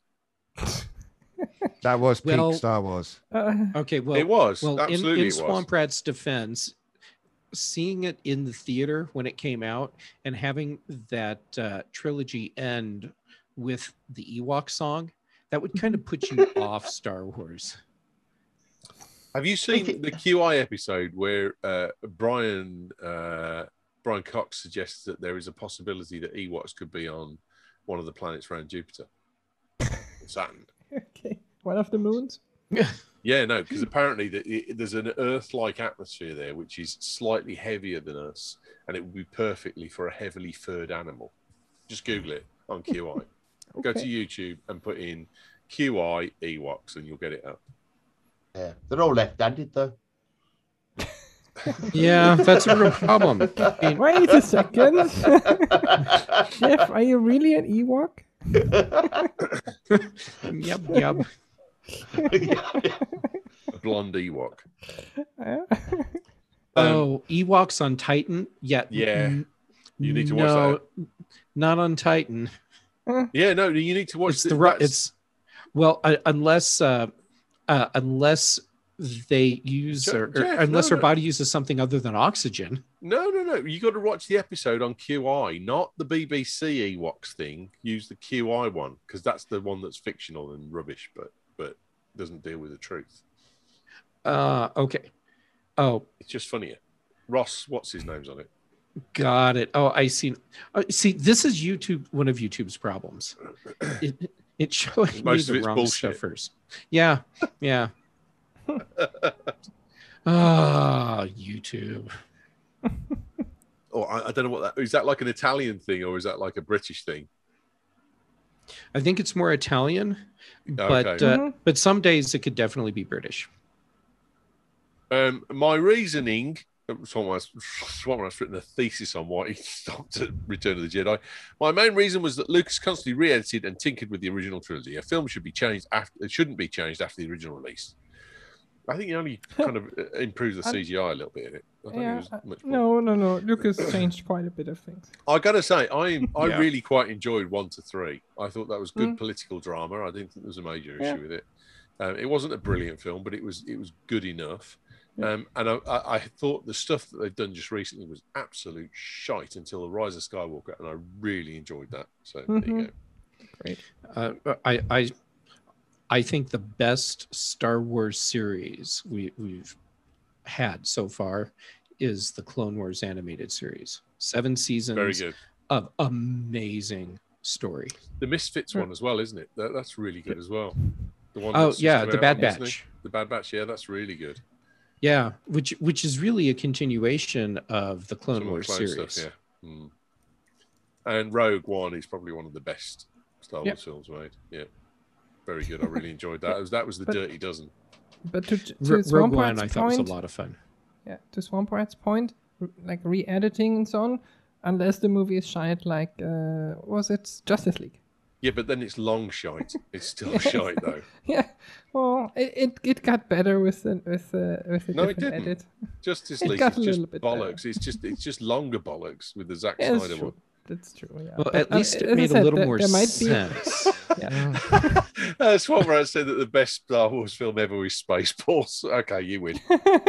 That was peak Well- Star Wars. Uh, Okay, well, it was. well, in, Absolutely in it was. Swamp Rat's defense, seeing it in the theater when it came out and having that uh, trilogy end with the Ewok song, that would kind of put you off Star Wars. Have you seen the Q I episode where uh, Brian uh, Brian Cox suggests that there is a possibility that Ewoks could be on one of the planets around Jupiter, Saturn? okay. One of the moons. Yeah, no, because apparently the, it, there's an Earth-like atmosphere there, which is slightly heavier than us, and it would be perfectly for a heavily furred animal. Just Google it on Q I. Go to Okay. YouTube and put in Q I Ewoks, and you'll get it up. Yeah, they're all left-handed though. Yeah, that's a real problem. I mean, Wait a second. Jeff, are you really an Ewok? yep, yep. A blonde Ewok. Uh, Oh, Ewoks on Titan? Yeah. Yeah, n- you need to watch no, not on Titan. Yeah, no, you need to watch It's the, the ru- that's- it's well uh, unless uh, uh, unless they use Jeff- or, or Jeff, unless no, her no. body uses something other than oxygen. No, no, no. You got to watch the episode on Q I, not the B B C Ewoks thing. Use the Q I one because that's the one that's fictional and rubbish, but but doesn't deal with the truth. Uh, okay. Oh, It's just funnier. Ross, what's his name's on it? got it. Oh, I see. Uh, see, this is YouTube. One of YouTube's problems. It, it's showing Most me of the it's wrong bullshit. stuff first. Yeah, yeah. Ah, YouTube. Or I, I don't know what that is. That like an Italian thing, or is that like a British thing? I think it's more Italian, but Okay. uh, Mhm. but some days it could definitely be British. Um, my reasoning, someone has, someone has written a thesis on why he stopped at Return of the Jedi. My main reason was that Lucas constantly re-edited and tinkered with the original trilogy. A film should be changed after, it shouldn't be changed after the original release. I think he only kind of improved the C G I a little bit in it. I think Yeah, it was uh, much more. no, no, no. Lucas changed quite a bit of things. I gotta say, I I Yeah. really quite enjoyed one to three. I thought that was good Mm. political drama. I didn't think there was a major Yeah. issue with it. Um, it wasn't a brilliant film, but it was it was good enough. Yeah. Um, and I, I, I thought the stuff that they've done just recently was absolute shite until the Rise of Skywalker, and I really enjoyed that. So there you Mhm. go. Great. Uh, I I I think the best Star Wars series we we've had so far is the Clone Wars animated series. Seven seasons Very good. of amazing story. The Misfits Yeah. one as well, isn't it? That, that's really good as well. The one Oh that's just yeah, come the out Bad on Disney. Batch. The Bad Batch, yeah, that's really good. Yeah, which which is really a continuation of the Clone Some of the Wars clone series. stuff, yeah. Mm. And Rogue One is probably one of the best Star Wars Yep. films made. Yeah, very good. I really enjoyed that. It was, that was the But- Dirty Dozen. But to, to Ro- Rogue One, Swampart's I thought was point, a lot of fun. yeah, to Swampart's point, r- like re-editing and so on, unless the movie is shite like, uh, what was it Justice League? Yeah, but then it's long shite. It's still Yes. shite though. Yeah, well, it, it, it got better with the with the with the No, it different didn't. edit. Justice It League got is a just little bit bollocks. It's just it's just longer bollocks with the Zack Yeah, that's Snyder true. one. That's true. Yeah. Well, But, at uh, least as it I made a said, little there- more there might be- sense. Yeah. Uh, Swamp said that the best Star Wars film ever is Spaceballs. Okay, you win.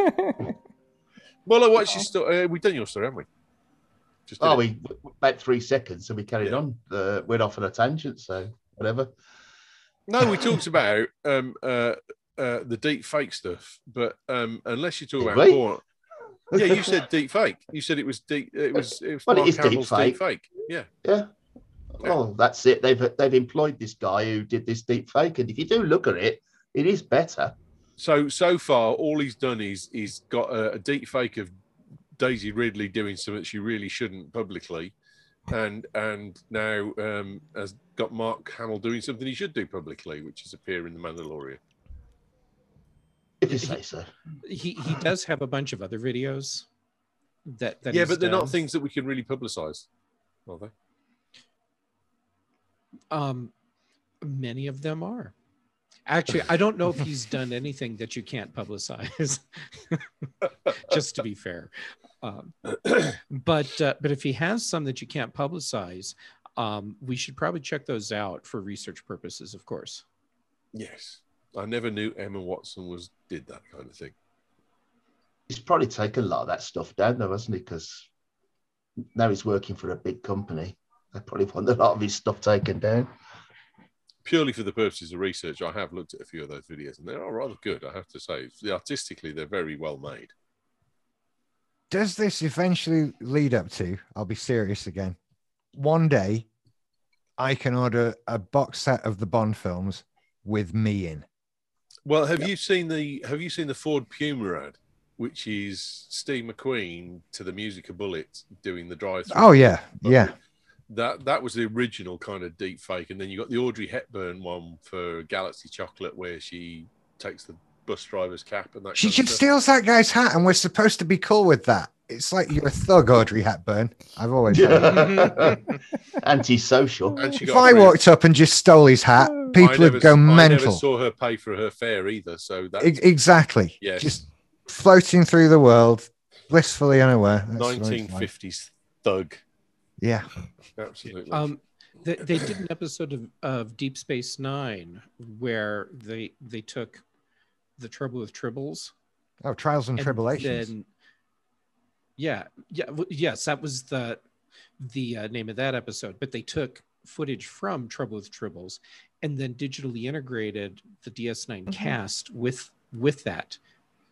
Well, I watched your story. Uh, we've done your story, haven't we? Just did Oh, it. we about three seconds, so we carried Yeah. on. Uh, went off on a tangent, so whatever. No, we talked about um, uh, uh, the deep fake stuff, but um, unless you talk Did about we? porn, yeah, you said deep fake. You said it was deep. It was. It was Well, it Mark is deep Hamill's fake. deep fake. Yeah. Yeah. Oh, that's it. They've they've employed this guy who did this deep fake, and if you do look at it, it is better. So so far, all he's done is he's got a, a deep fake of Daisy Ridley doing something she really shouldn't publicly, and and now um, has got Mark Hamill doing something he should do publicly, which is appear in The Mandalorian. If you say so. He he does have a bunch of other videos that that yeah, he's but they're done. not things that we can really publicize, are they? Um, many of them are. Actually, I don't know if he's done anything that you can't publicize. Just to be fair, um, but uh, but if he has some that you can't publicize, um, we should probably check those out for research purposes, of course. Yes, I never knew Emma Watson was did that kind of thing. He's probably taken a lot of that stuff down, though, hasn't he? Because now he's working for a big company. They probably want a lot of his stuff taken down. Purely for the purposes of research, I have looked at a few of those videos, and they are rather good. I have to say, artistically, they're very well made. Does this eventually lead up to, I'll be serious again, one day I can order a box set of the Bond films with me in? Well, have you seen the Have you seen the Ford Puma ad, which is Steve McQueen to the music of Bullet doing the drive-through? Oh, yeah. Yeah. That that was the original kind of deep fake, and then you got the Audrey Hepburn one for Galaxy Chocolate, where she takes the bus driver's cap and that. She kind just of stuff. steals that guy's hat, and we're supposed to be cool with that. It's like you're a thug, Audrey Hepburn. I've always said. Antisocial. And she If got I free- walked up and just stole his hat, I people never, would go I never mental. saw her pay for her fare either, so that's E- exactly. Yes. Just floating through the world, blissfully unaware. That's what it's nineteen like. fifties thug. Yeah. Absolutely. Um, they, they did an episode of, of Deep Space Nine where they they took the Trouble with Tribbles. Oh, trials and, and tribulations. then- yeah, yeah, w- yes, that was the the uh, name of that episode. But they took footage from Trouble with Tribbles and then digitally integrated the D S nine Mhm. cast with with that,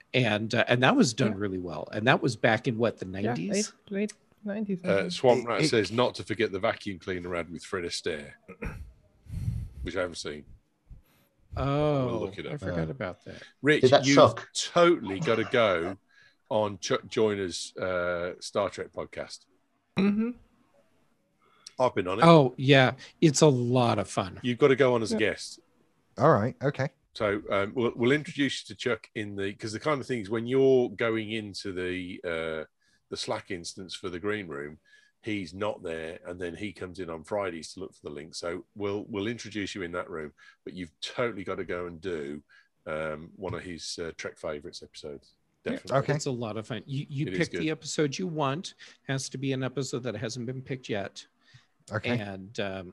and uh, and that was done really well. And that was back in what, the nineties? Yeah, late, late nineties. Uh, Swamp Rat It- it- says not to forget the vacuum cleaner ad with Fred Astaire, which I haven't seen. Oh, We'll look it up. I forgot Uh, about that. Rich, Did that you've suck? totally got to go on Chuck Joyner's uh, Star Trek podcast. Mm-hmm. I've been on it. Oh yeah, it's a lot of fun. You've got to go on as a Yeah. guest. All right. Okay. So um, we'll, we'll introduce you to Chuck in the because the kind of things when you're going into the uh, the Slack instance for the green room, he's not there, and then he comes in on Fridays to look for the link. So we'll we'll introduce you in that room, but you've totally got to go and do um, one of his uh, Trek favorites episodes. Definitely. Okay. It's a lot of fun. You you It is pick good. the episode you want. Has to be an episode that hasn't been picked yet. Okay. And um,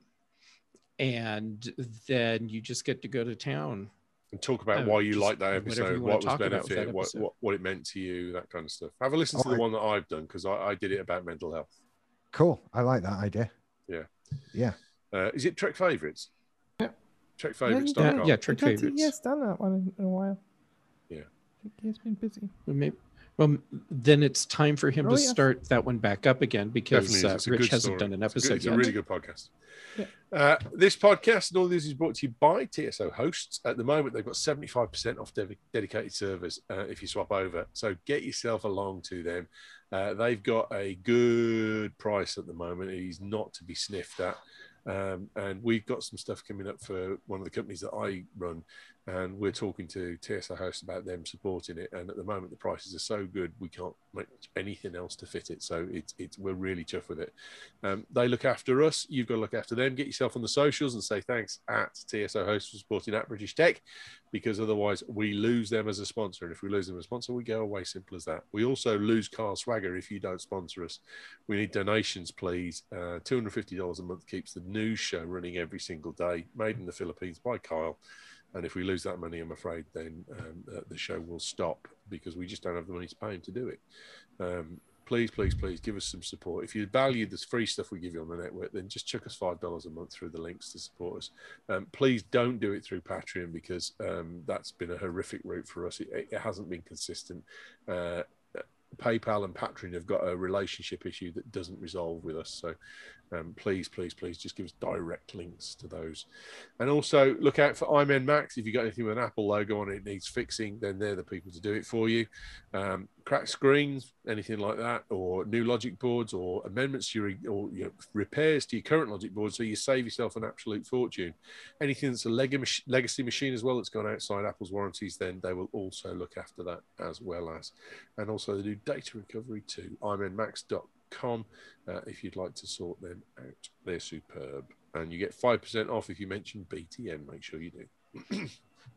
and then you just get to go to town. And talk about Oh, why you just like that whatever episode, you wanna what was talk about with that benefit, what, episode. what what it meant to you, that kind of stuff. Have a listen to All the right. one that I've done because I, I did it about mental health. Cool. I like that idea. Yeah. Yeah. Uh, is it Trek favorites? Yeah. Trek Yeah, favorites. Yeah, yeah, Trick Because favorites. he has done that one in, in a while. Yeah. I think he's been busy. Well, maybe, well, then it's time for him Oh, to yes. start that one back up again because Definitely is. uh, It's a Rich good hasn't story. done an It's a good- episode It's a, yet. really good podcast. Yeah. Uh, this podcast and all this is brought to you by T S O Hosts. At the moment, they've got seventy-five percent off de- dedicated servers uh, if you swap over. So get yourself along to them. Uh, they've got a good price at the moment. It is not to be sniffed at. Um, and we've got some stuff coming up for one of the companies that I run, and we're talking to T S O Hosts about them supporting it. And at the moment, the prices are so good, we can't make anything else to fit it. So it's it's we're really chuffed with it. Um, they look after us. You've got to look after them. Get yourself on the socials and say thanks at T S O Hosts for supporting at British Tech, because otherwise we lose them as a sponsor. And if we lose them as a sponsor, we go away. Simple as that. We also lose Carl Swagger if you don't sponsor us. We need donations, please. Uh, two hundred fifty dollars a month keeps the news show running every single day, made in the Philippines by Kyle. And if we lose that money, I'm afraid then um, uh, the show will stop because we just don't have the money to pay him to do it. Um, please, please, please give us some support. If you value this free stuff we give you on the network, then just chuck us five dollars a month through the links to support us. Um, please don't do it through Patreon because um, that's been a horrific route for us. It, it hasn't been consistent. Uh, PayPal and Patreon have got a relationship issue that doesn't resolve with us. So um, please, please, please just give us direct links to those. And also look out for iMen Max. If you've got anything with an Apple logo on it, it needs fixing, then they're the people to do it for you. Um, cracked screens, anything like that, or new logic boards, or amendments to your, or you know, repairs to your current logic board, so you save yourself an absolute fortune. Anything that's a legacy machine as well that's gone outside Apple's warranties, then they will also look after that as well as. And also they do data recovery too, i m n max dot com uh, if you'd like to sort them out. They're superb. And you get five percent off if you mention B T N. Make sure you do.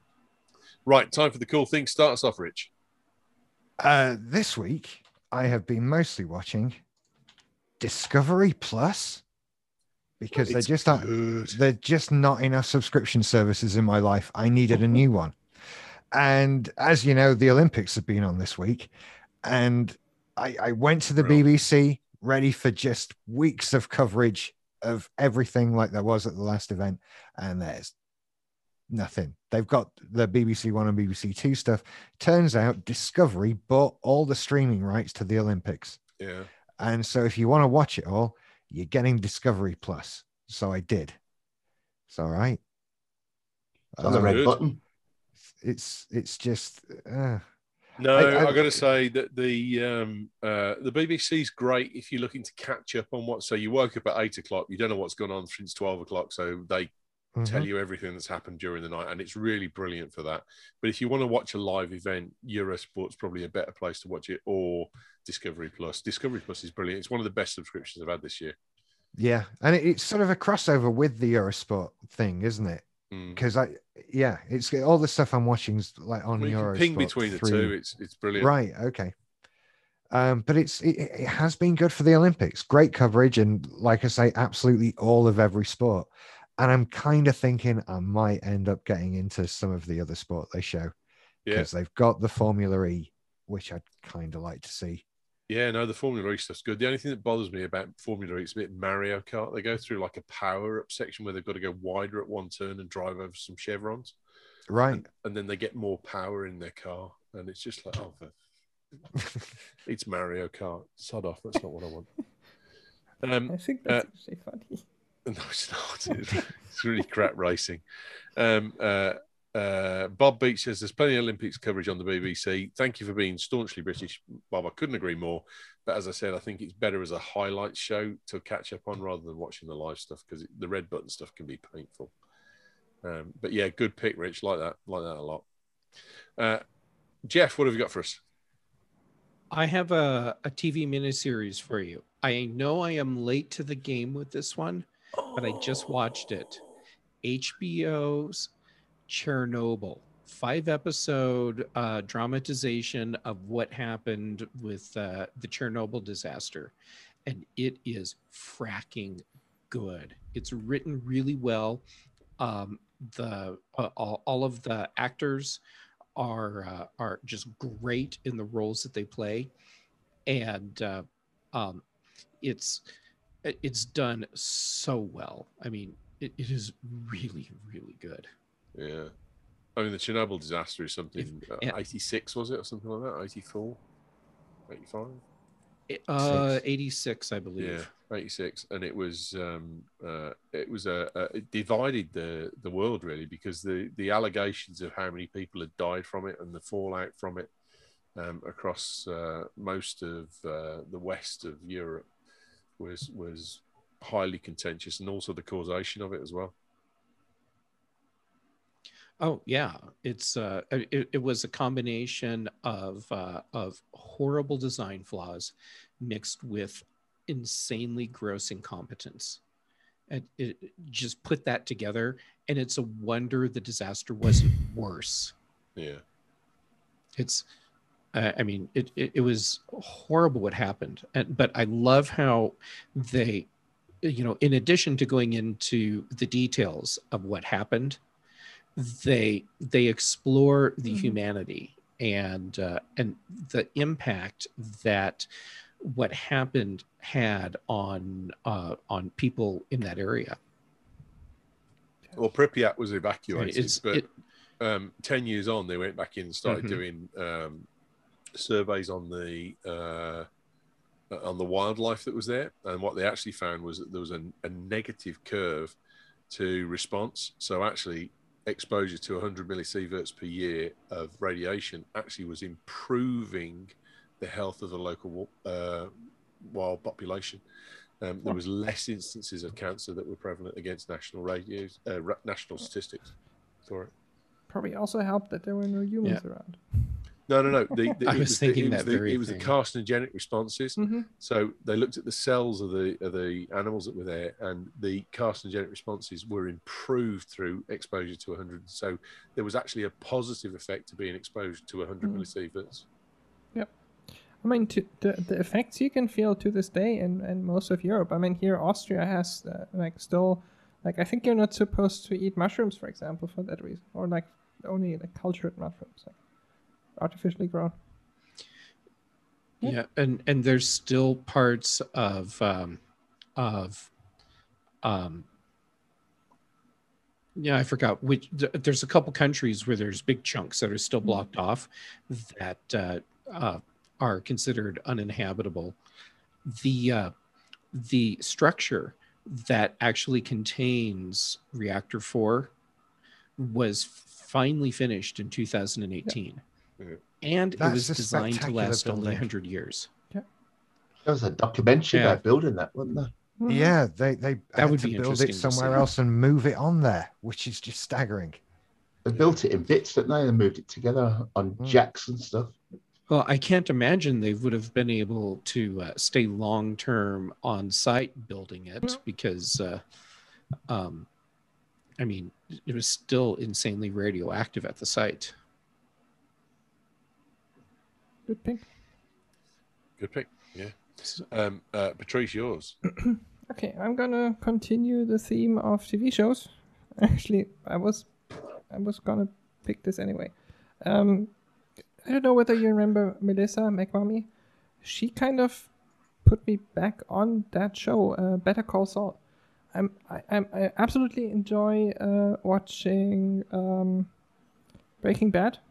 Right, time for the cool thing. Start us off, Rich. Uh, this week, I have been mostly watching Discovery Plus because they're It's just not, good. they're just not enough subscription services in my life. I needed a new one. And as you know, the Olympics have been on this week, and I, I went to the Right. B B C ready for just weeks of coverage of everything like there was at the last event, and there's nothing. They've got the B B C One and B B C Two stuff. Turns out Discovery bought all the streaming rights to the Olympics. Yeah. And so if you want to watch it all, you're getting Discovery Plus. So I did. It's all right. It's on the Um, red good. button. It's it's just uh, No, I- I, I- got to say that the um, uh, the B B C's great if you're looking to catch up on what. So you woke up at eight o'clock, you don't know what's gone on since twelve o'clock, so they tell mhm. you everything that's happened during the night, and it's really brilliant for that. But if you want to watch a live event, Eurosport's probably a better place to watch it, or Discovery Plus. Discovery Plus is brilliant. It's one of the best subscriptions I've had this year. Yeah, and it, it's sort of a crossover with the Eurosport thing, isn't it? Mm. Because I yeah, it's all the stuff I'm watching is like on Well, you can Eurosport. ping between the three. two. It's it's brilliant. Right. Okay. Um, but it's it, it has been good for the Olympics. Great coverage, and like I say, absolutely all of every sport. And I'm kind of thinking I might end up getting into some of the other sport they show Yeah, because they've got the Formula E, which I'd kind of like to see. yeah. No, the Formula E stuff's good. The only thing that bothers me about Formula E is a bit Mario Kart. They go through like a power up section where they've got to go wider at one turn and drive over some chevrons. Right. And, and then they get more power in their car. and it's just like, oh, it's Mario Kart. Sod off. That's not what I want. Um, I think that's uh, actually funny. No, it's not. It's really crap racing. Um, uh, uh, Bob Beach says there's plenty of Olympics coverage on the B B C. Thank you for being staunchly British, Bob. I couldn't agree more. But as I said, I think it's better as a highlight show to catch up on rather than watching the live stuff because the red button stuff can be painful. Um, but yeah, good pick, Rich. Like that. Like that a lot. Uh, Jeff, what have you got for us? I have a, a T V miniseries for you. I know I am late to the game with this one, but I just watched it. H B O's Chernobyl, five episode uh, dramatization of what happened with uh, the Chernobyl disaster. And it is fracking good. It's written really well. Um, the uh, all, all of the actors are uh, are just great in the roles that they play, and uh, um, it's it's done so well. I mean, it, it is really, really good. Yeah. I mean, the Chernobyl disaster is something, If, uh, yeah. eighty-six, was it, or something like that? eighty-four? eighty-five? Uh, eighty-six, I believe. Yeah, eighty-six. And it was, um, uh, it was a, a, it divided the, the world, really, because the, the allegations of how many people had died from it and the fallout from it um, across uh, most of uh, the west of Europe was was highly contentious, and also the causation of it as well. Oh yeah, it's uh, it, it was a combination of uh, of horrible design flaws mixed with insanely gross incompetence, and it just put that together, and it's a wonder the disaster wasn't worse. Yeah, it's. Uh, I mean, it, it it was horrible what happened, and but I love how they, you know, in addition to going into the details of what happened, they they explore the mm-hmm. humanity and uh, and the impact that what happened had on uh, on people in that area. Well, Pripyat was evacuated, it's, but it, um, ten years on, they went back in and started mm-hmm. doing um, surveys on the uh, on the wildlife that was there, and what they actually found was that there was a, a negative curve to response. So actually, exposure to one hundred millisieverts per year of radiation actually was improving the health of the local uh, wild population. Um, there was less instances of cancer that were prevalent against national radios, uh, national statistics. Sorry. Probably also helped that there were no humans yeah. around. No, no, no. The, the, I was, was thinking the, it that was the, very It was thing. the carcinogenic responses. Mm-hmm. So they looked at the cells of the of the animals that were there, and the carcinogenic responses were improved through exposure to one hundred. So there was actually a positive effect to being exposed to one hundred mm-hmm. millisieverts. Yep. I mean, to, the the effects you can feel to this day in, in most of Europe. I mean, here Austria has uh, like still, like I think you're not supposed to eat mushrooms, for example, for that reason, or like only like cultured mushrooms. Like, artificially grown. Yeah. yeah, and and there's still parts of um of um yeah, I forgot which. There's a couple countries where there's big chunks that are still blocked mm-hmm. off that uh, uh, are considered uninhabitable. The uh, the structure that actually contains reactor four was finally finished in two thousand eighteen. Yeah. Mm-hmm. And That's it was designed to last building. only one hundred years. Yeah. There was a documentary yeah. about building that, wasn't there? Mm-hmm. Yeah, they, they that had would to be build it somewhere else and move it on there, which is just staggering. They built it in bits, didn't they? They moved it together on mm. jacks and stuff. Well, I can't imagine they would have been able to uh, stay long-term on site building it mm. because, uh, um, I mean, it was still insanely radioactive at the site. Good pick. Good pick. Yeah. Um, uh, Patrice, yours. Okay, I'm gonna continue the theme of T V shows. Actually, I was, I was gonna pick this anyway. Um, I don't know whether you remember Melissa McMummy. She kind of put me back on that show, uh, Better Call Saul. I'm, I, I'm, I absolutely enjoy uh, watching um, Breaking Bad.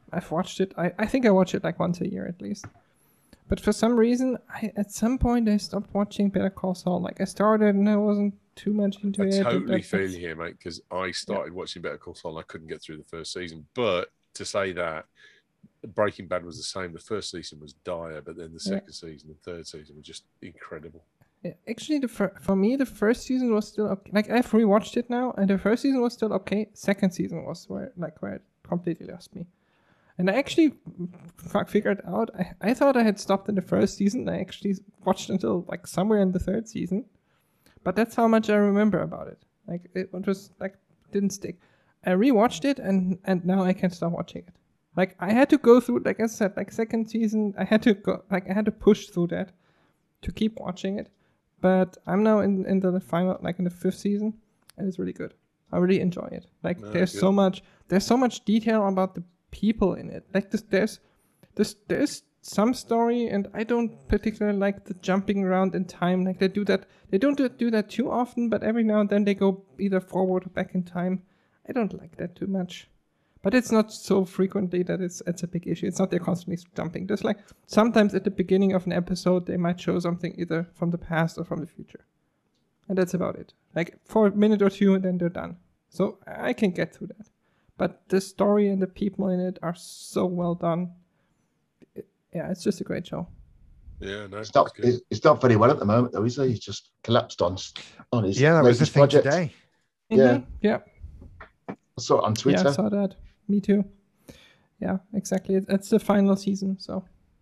I've watched it. I, I think I watch it like once a year at least. But for some reason, I, at some point, I stopped watching Better Call Saul. Like, I started and I wasn't too much into I it. totally feel you here, mate, because I started yeah. watching Better Call Saul and I couldn't get through the first season. But to say that, Breaking Bad was the same. The first season was dire, but then the second yeah. season and third season were just incredible. Yeah, actually, the fir- for me, the first season was still okay. Like, I've rewatched it now, and the first season was still okay. Second season was where, like, where it completely lost me. And I actually f- figured out, I, I thought I had stopped in the first season. I actually watched until, like, somewhere in the third season. But that's how much I remember about it. Like, it was, like, didn't stick. I rewatched it, and, and now I can't stop watching it. Like, I had to go through, like I said, like, second season, I had to go, like, I had to push through that to keep watching it. But I'm now in, in the final, like, in the fifth season, and it's really good. I really enjoy it. Like, no, there's good. so much, there's so much detail about the people in it. Like, this, there's, this, there's some story, and I don't particularly like the jumping around in time. Like, they do that, they don't do, do that too often, but every now and then they go either forward or back in time. I don't like that too much. But it's not so frequently that it's it's a big issue. It's not they're constantly jumping. Just like sometimes at the beginning of an episode, they might show something either from the past or from the future. And that's about it. Like for a minute or two and then they're done. So I can get through that. But the story and the people in it are so well done. It, yeah, it's just a great show. Yeah, no, it's not, it's not very well at the moment, though, is he? He's just collapsed on, on his Yeah, that was the thing project. today. Mm-hmm. Yeah. Yeah. I saw it on Twitter. Yeah, I saw that. Me too. Yeah, exactly. It's the final season, so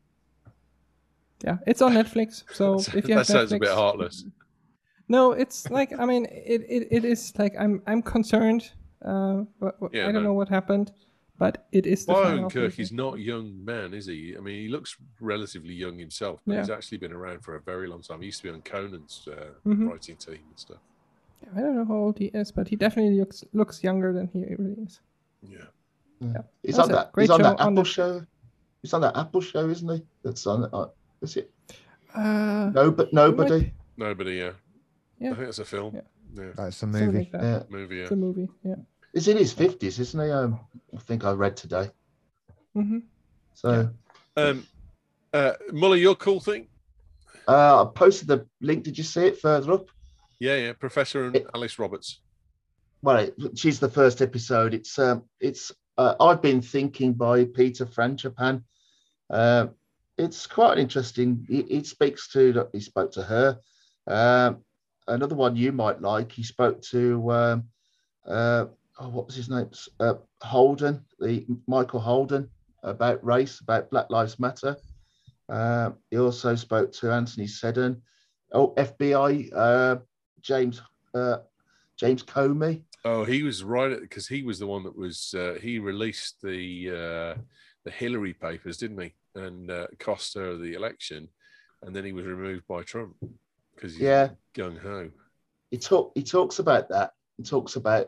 yeah, it's on Netflix. So if you have that sounds Netflix, a bit heartless. No, it's like I mean, it, it, it is like I'm I'm concerned. Uh, what, what, yeah, I don't no. know what happened, but it is the final Kirk season. is not a young man, is he? I mean, he looks relatively young himself, but yeah. he's actually been around for a very long time. He used to be on Conan's uh, mm-hmm. writing team and stuff. Yeah, I don't know how old he is, but he definitely looks looks younger than he really is. Yeah. Yeah. He's on that. He's on that Apple show. He's on that Apple show, isn't he? That's on. Uh, is it? Uh, no, but nobody. Nobody. Yeah. Yeah. I think it's a film. Yeah. yeah. That's a movie. Like that. Yeah. Movie. Yeah. It's a movie. Yeah. He's in his fifties, isn't he? Um, I think I read today. Mm-hmm. So. Yeah. Um, uh, Muller, your cool thing. Uh, I posted the link. Did you see it further up? Yeah, yeah. Professor and it, Alice Roberts. Well, it, she's the first episode. It's um, it's. Uh, I've been thinking by Peter Frangipan. Uh, it's quite interesting. He, he speaks to. He spoke to her. Um, another one you might like. He spoke to. Um, uh, oh, what was his name? Uh, Holden, the Michael Holden, about race, about Black Lives Matter. Uh, he also spoke to Anthony Seddon. Oh, F B I. Uh, James. Uh, James Comey. Oh, he was right because he was the one that was uh, he released the uh, the Hillary papers, didn't he? And uh, cost her the election, and then he was removed by Trump because he's yeah. gung ho. He talk he talks about that. He talks about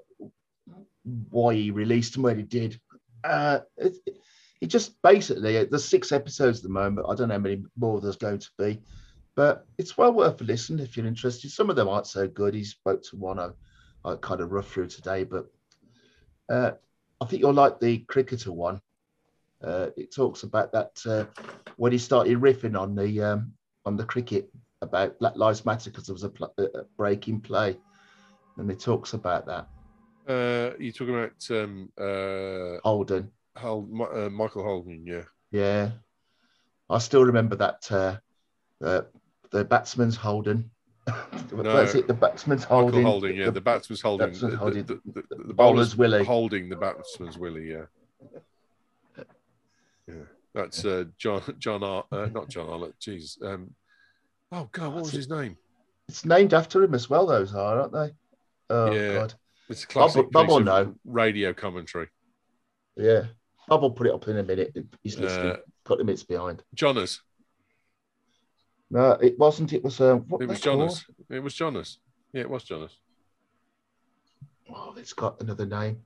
why he released them when he did. Uh, it, it, he just basically there's six episodes at the moment. I don't know how many more there's going to be, but it's well worth a listen if you're interested. Some of them aren't so good. He spoke to one I, I kind of rough through today, but uh, I think you'll like the cricketer one. Uh, it talks about that uh, when he started riffing on the um, on the cricket about Black Lives Matter because there was a, pl- a break in play, and it talks about that. Uh, you're talking about um, uh, Holden, Hold, uh, Michael Holden, yeah, yeah. I still remember that uh, uh, the batsman's Holden. No, That's it. The batsman's holding. Michael Holding, yeah. The, the batsman's holding. Batsman's the, holding the, the, the, the, the bowler's willy. Holding the batsman's willy, yeah. Yeah, that's uh, John. John Ar- uh, not John Arlott. Jeez. Um, oh God, what was his name? It's named after him as well. Those are, aren't they? Oh yeah. God. It's a classic Bob, Bob piece will of know. radio commentary. Yeah, Bob will put it up in a minute. He's listening. Uh, a couple of minutes behind. Jonas. No, it wasn't. It was. Uh, what it was Jonas. Called? It was Jonas. Yeah, it was Jonas. Oh, it's got another name.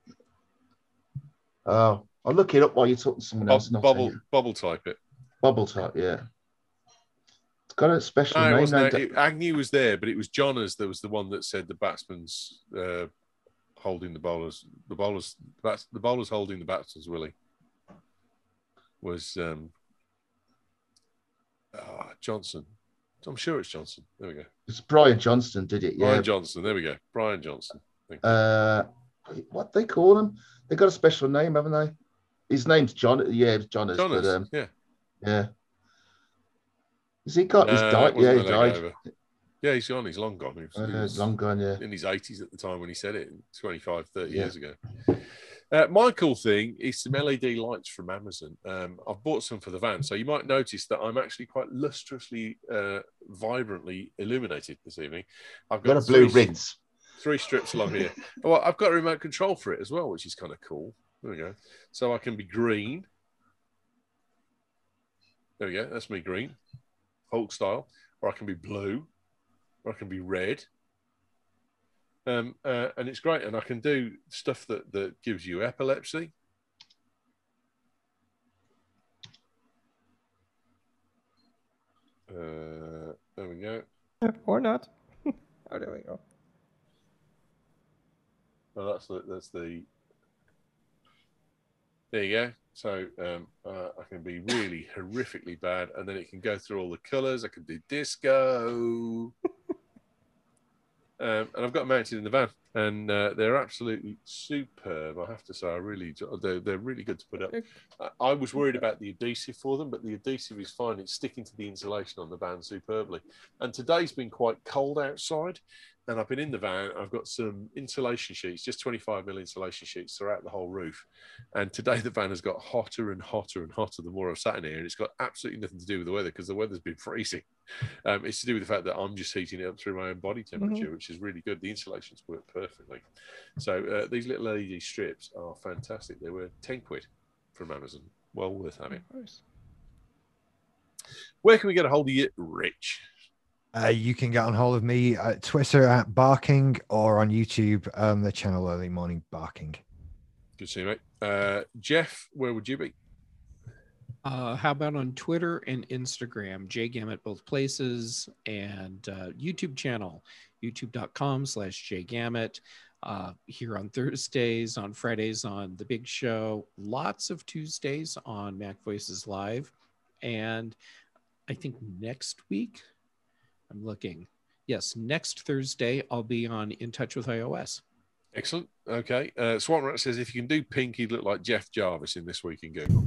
Oh, I'll look it up while you're talking to someone Bob, else. Bubble, bubble type it. Bubble type, yeah. It's got a special no, name. It wasn't it, Agnew was there, but it was Jonas that was the one that said the batsman's uh, holding the bowlers. The bowlers, the, bats, the bowlers holding the batsman's willy. was um, oh, Johnson. I'm sure it's Johnson. There we go. It's Brian Johnston did it. Yeah. Brian Johnson. There we go. Brian Johnson. Thank you. Uh, what they call him? They got a special name, haven't they? His name's John. Yeah, it's Jonas. Jonas. But, um, yeah. Yeah. Has he got? No, he's it died. Yeah, wasn't he the Lego died. over. Yeah, he's gone. He's long gone. He was, Uh, he was long gone. Yeah. in his eighties at the time when he said it, twenty-five, thirty Yeah. years ago. Uh, my cool thing is some L E D lights from Amazon. Um, I've bought some for the van, so you might notice that I'm actually quite lustrously, uh, vibrantly illuminated this evening. I've Got got a blue three, rinse. three strips along here. Well, I've got a remote control for it as well, which is kind of cool. There we go. So I can be green. There we go. That's me green, Hulk style, or I can be blue, or I can be red. Um, uh, and it's great, and I can do stuff that, that gives you epilepsy. Uh, there we go. Or not. Oh, there we go. Oh, that's the that's the. There you go. So um, uh, I can be really horrifically bad, and then it can go through all the colours. I can do disco. Um, and I've got them mounted in the van, and uh, they're absolutely superb. I have to say, I really, they're, they're really good to put up. I, I was worried about the adhesive for them, but the adhesive is fine. It's sticking to the insulation on the van superbly. And today's been quite cold outside, and I've been in the van. I've got some insulation sheets, just twenty-five mil insulation sheets throughout the whole roof. And today the van has got hotter and hotter and hotter the more I've sat in here, and it's got absolutely nothing to do with the weather because the weather's been freezing. Um, it's to do with the fact that I'm just heating it up through my own body temperature, mm-hmm. which is really good. The insulation's worked perfectly. So uh, these little L E D strips are fantastic. They were ten quid from Amazon. Well worth having. Nice. Where can we get a hold of you, Rich? Uh, you can get on hold of me at Twitter at Barking or on YouTube, um, the channel Early Morning Barking. Good to see you, mate. Uh, Jeff, where would you be? Uh, how about on Twitter and Instagram? JGammett both places, and uh, YouTube channel, youtube.com slash JGammett. Uh, here on Thursdays, on Fridays on The Big Show, lots of Tuesdays on Mac Voices Live. And I think next week, I'm looking. Yes, next Thursday, I'll be on In Touch with iOS. Excellent. Okay. Uh, Swan Rat says, if you can do pink, he'd look like Jeff Jarvis in This Week in Google.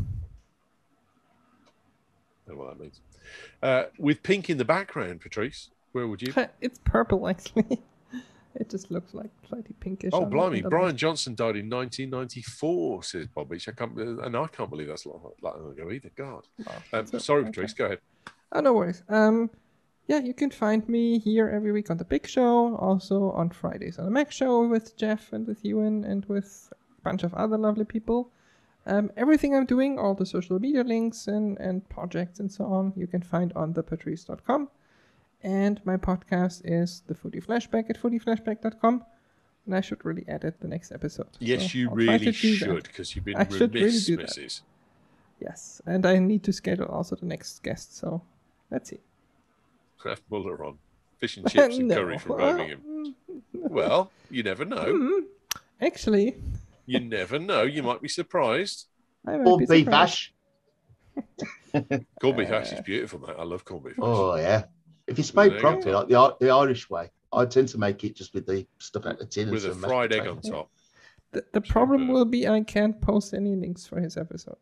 I don't know what that means. Uh, with pink in the background, Patrice, where would you be? It's purple, actually. It just looks like slightly pinkish. Oh, blimey. Brian Johnson died in nineteen ninety-four, says Bob Beach. I can't, and I can't believe that's long, long ago either. God. Oh, um, sorry, okay. Patrice, go ahead. Oh, no worries. Um, yeah, you can find me here every week on The Big Show, also on Fridays on The Mac Show with Jeff and with Ewan and with a bunch of other lovely people. Um, everything I'm doing, all the social media links and, and projects and so on, you can find on the patrice dot com. And my podcast is the Footy Flashback at footy flashback dot com. And I should really edit the next episode. Yes, so you I'll really should, because you've been I should remiss, really do Missus That. Yes, and I need to schedule also the next guest, so let's see. Have Muller on. Fish and chips and no. curry from Birmingham. Well, you never know. Mm, actually... You never know. You might be surprised. Corned beef hash. Corned beef hash is beautiful, mate. I love corned beef hash. Oh, yeah. If it's made properly, like the, the Irish way, I tend to make it just with the stuff out the tin. With a fried egg on top. The, the problem will be I can't post any links for his episode.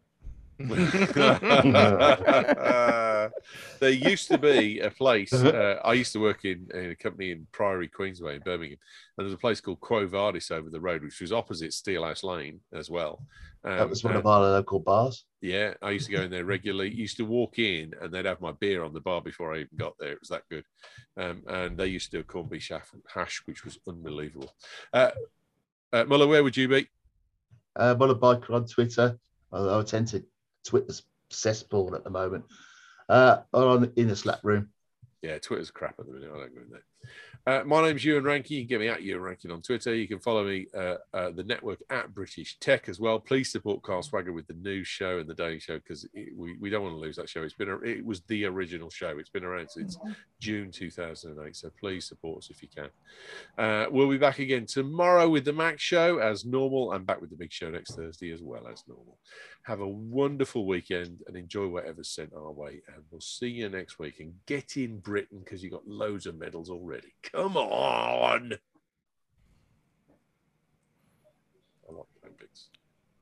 There used to be a place. Uh, I used to work in, in a company in Priory, Queensway, in Birmingham, and there's a place called Quo Vadis over the road, which was opposite Steelhouse Lane as well. Um, that was one of our local bars. Yeah, I used to go in there regularly. Used to walk in, and they'd have my beer on the bar before I even got there. It was that good. Um, and they used to do a corned beef hash, which was unbelievable. Uh, uh, Muller, where would you be? Uh, Muller Biker on Twitter. I, I tend to Twitter's cesspool at the moment. Uh, or on in the Slack room. Yeah, Twitter's crap at the minute. I don't go in there. Uh, my name's Ewan Rankin. You can get me at Ewan Rankin on Twitter. You can follow me, uh, uh, the network at British Tech as well. Please support Carl Swagger with the news show and the Daily Show because we, we don't want to lose that show. It's been a, it was the original show. It's been around since June two thousand eight. So please support us if you can. Uh, we'll be back again tomorrow with the Mac Show as normal. I'm back with the big show next Thursday as well as normal. Have a wonderful weekend and enjoy whatever's sent our way. And we'll see you next week. And get in Britain because you've got loads of medals already. Come on.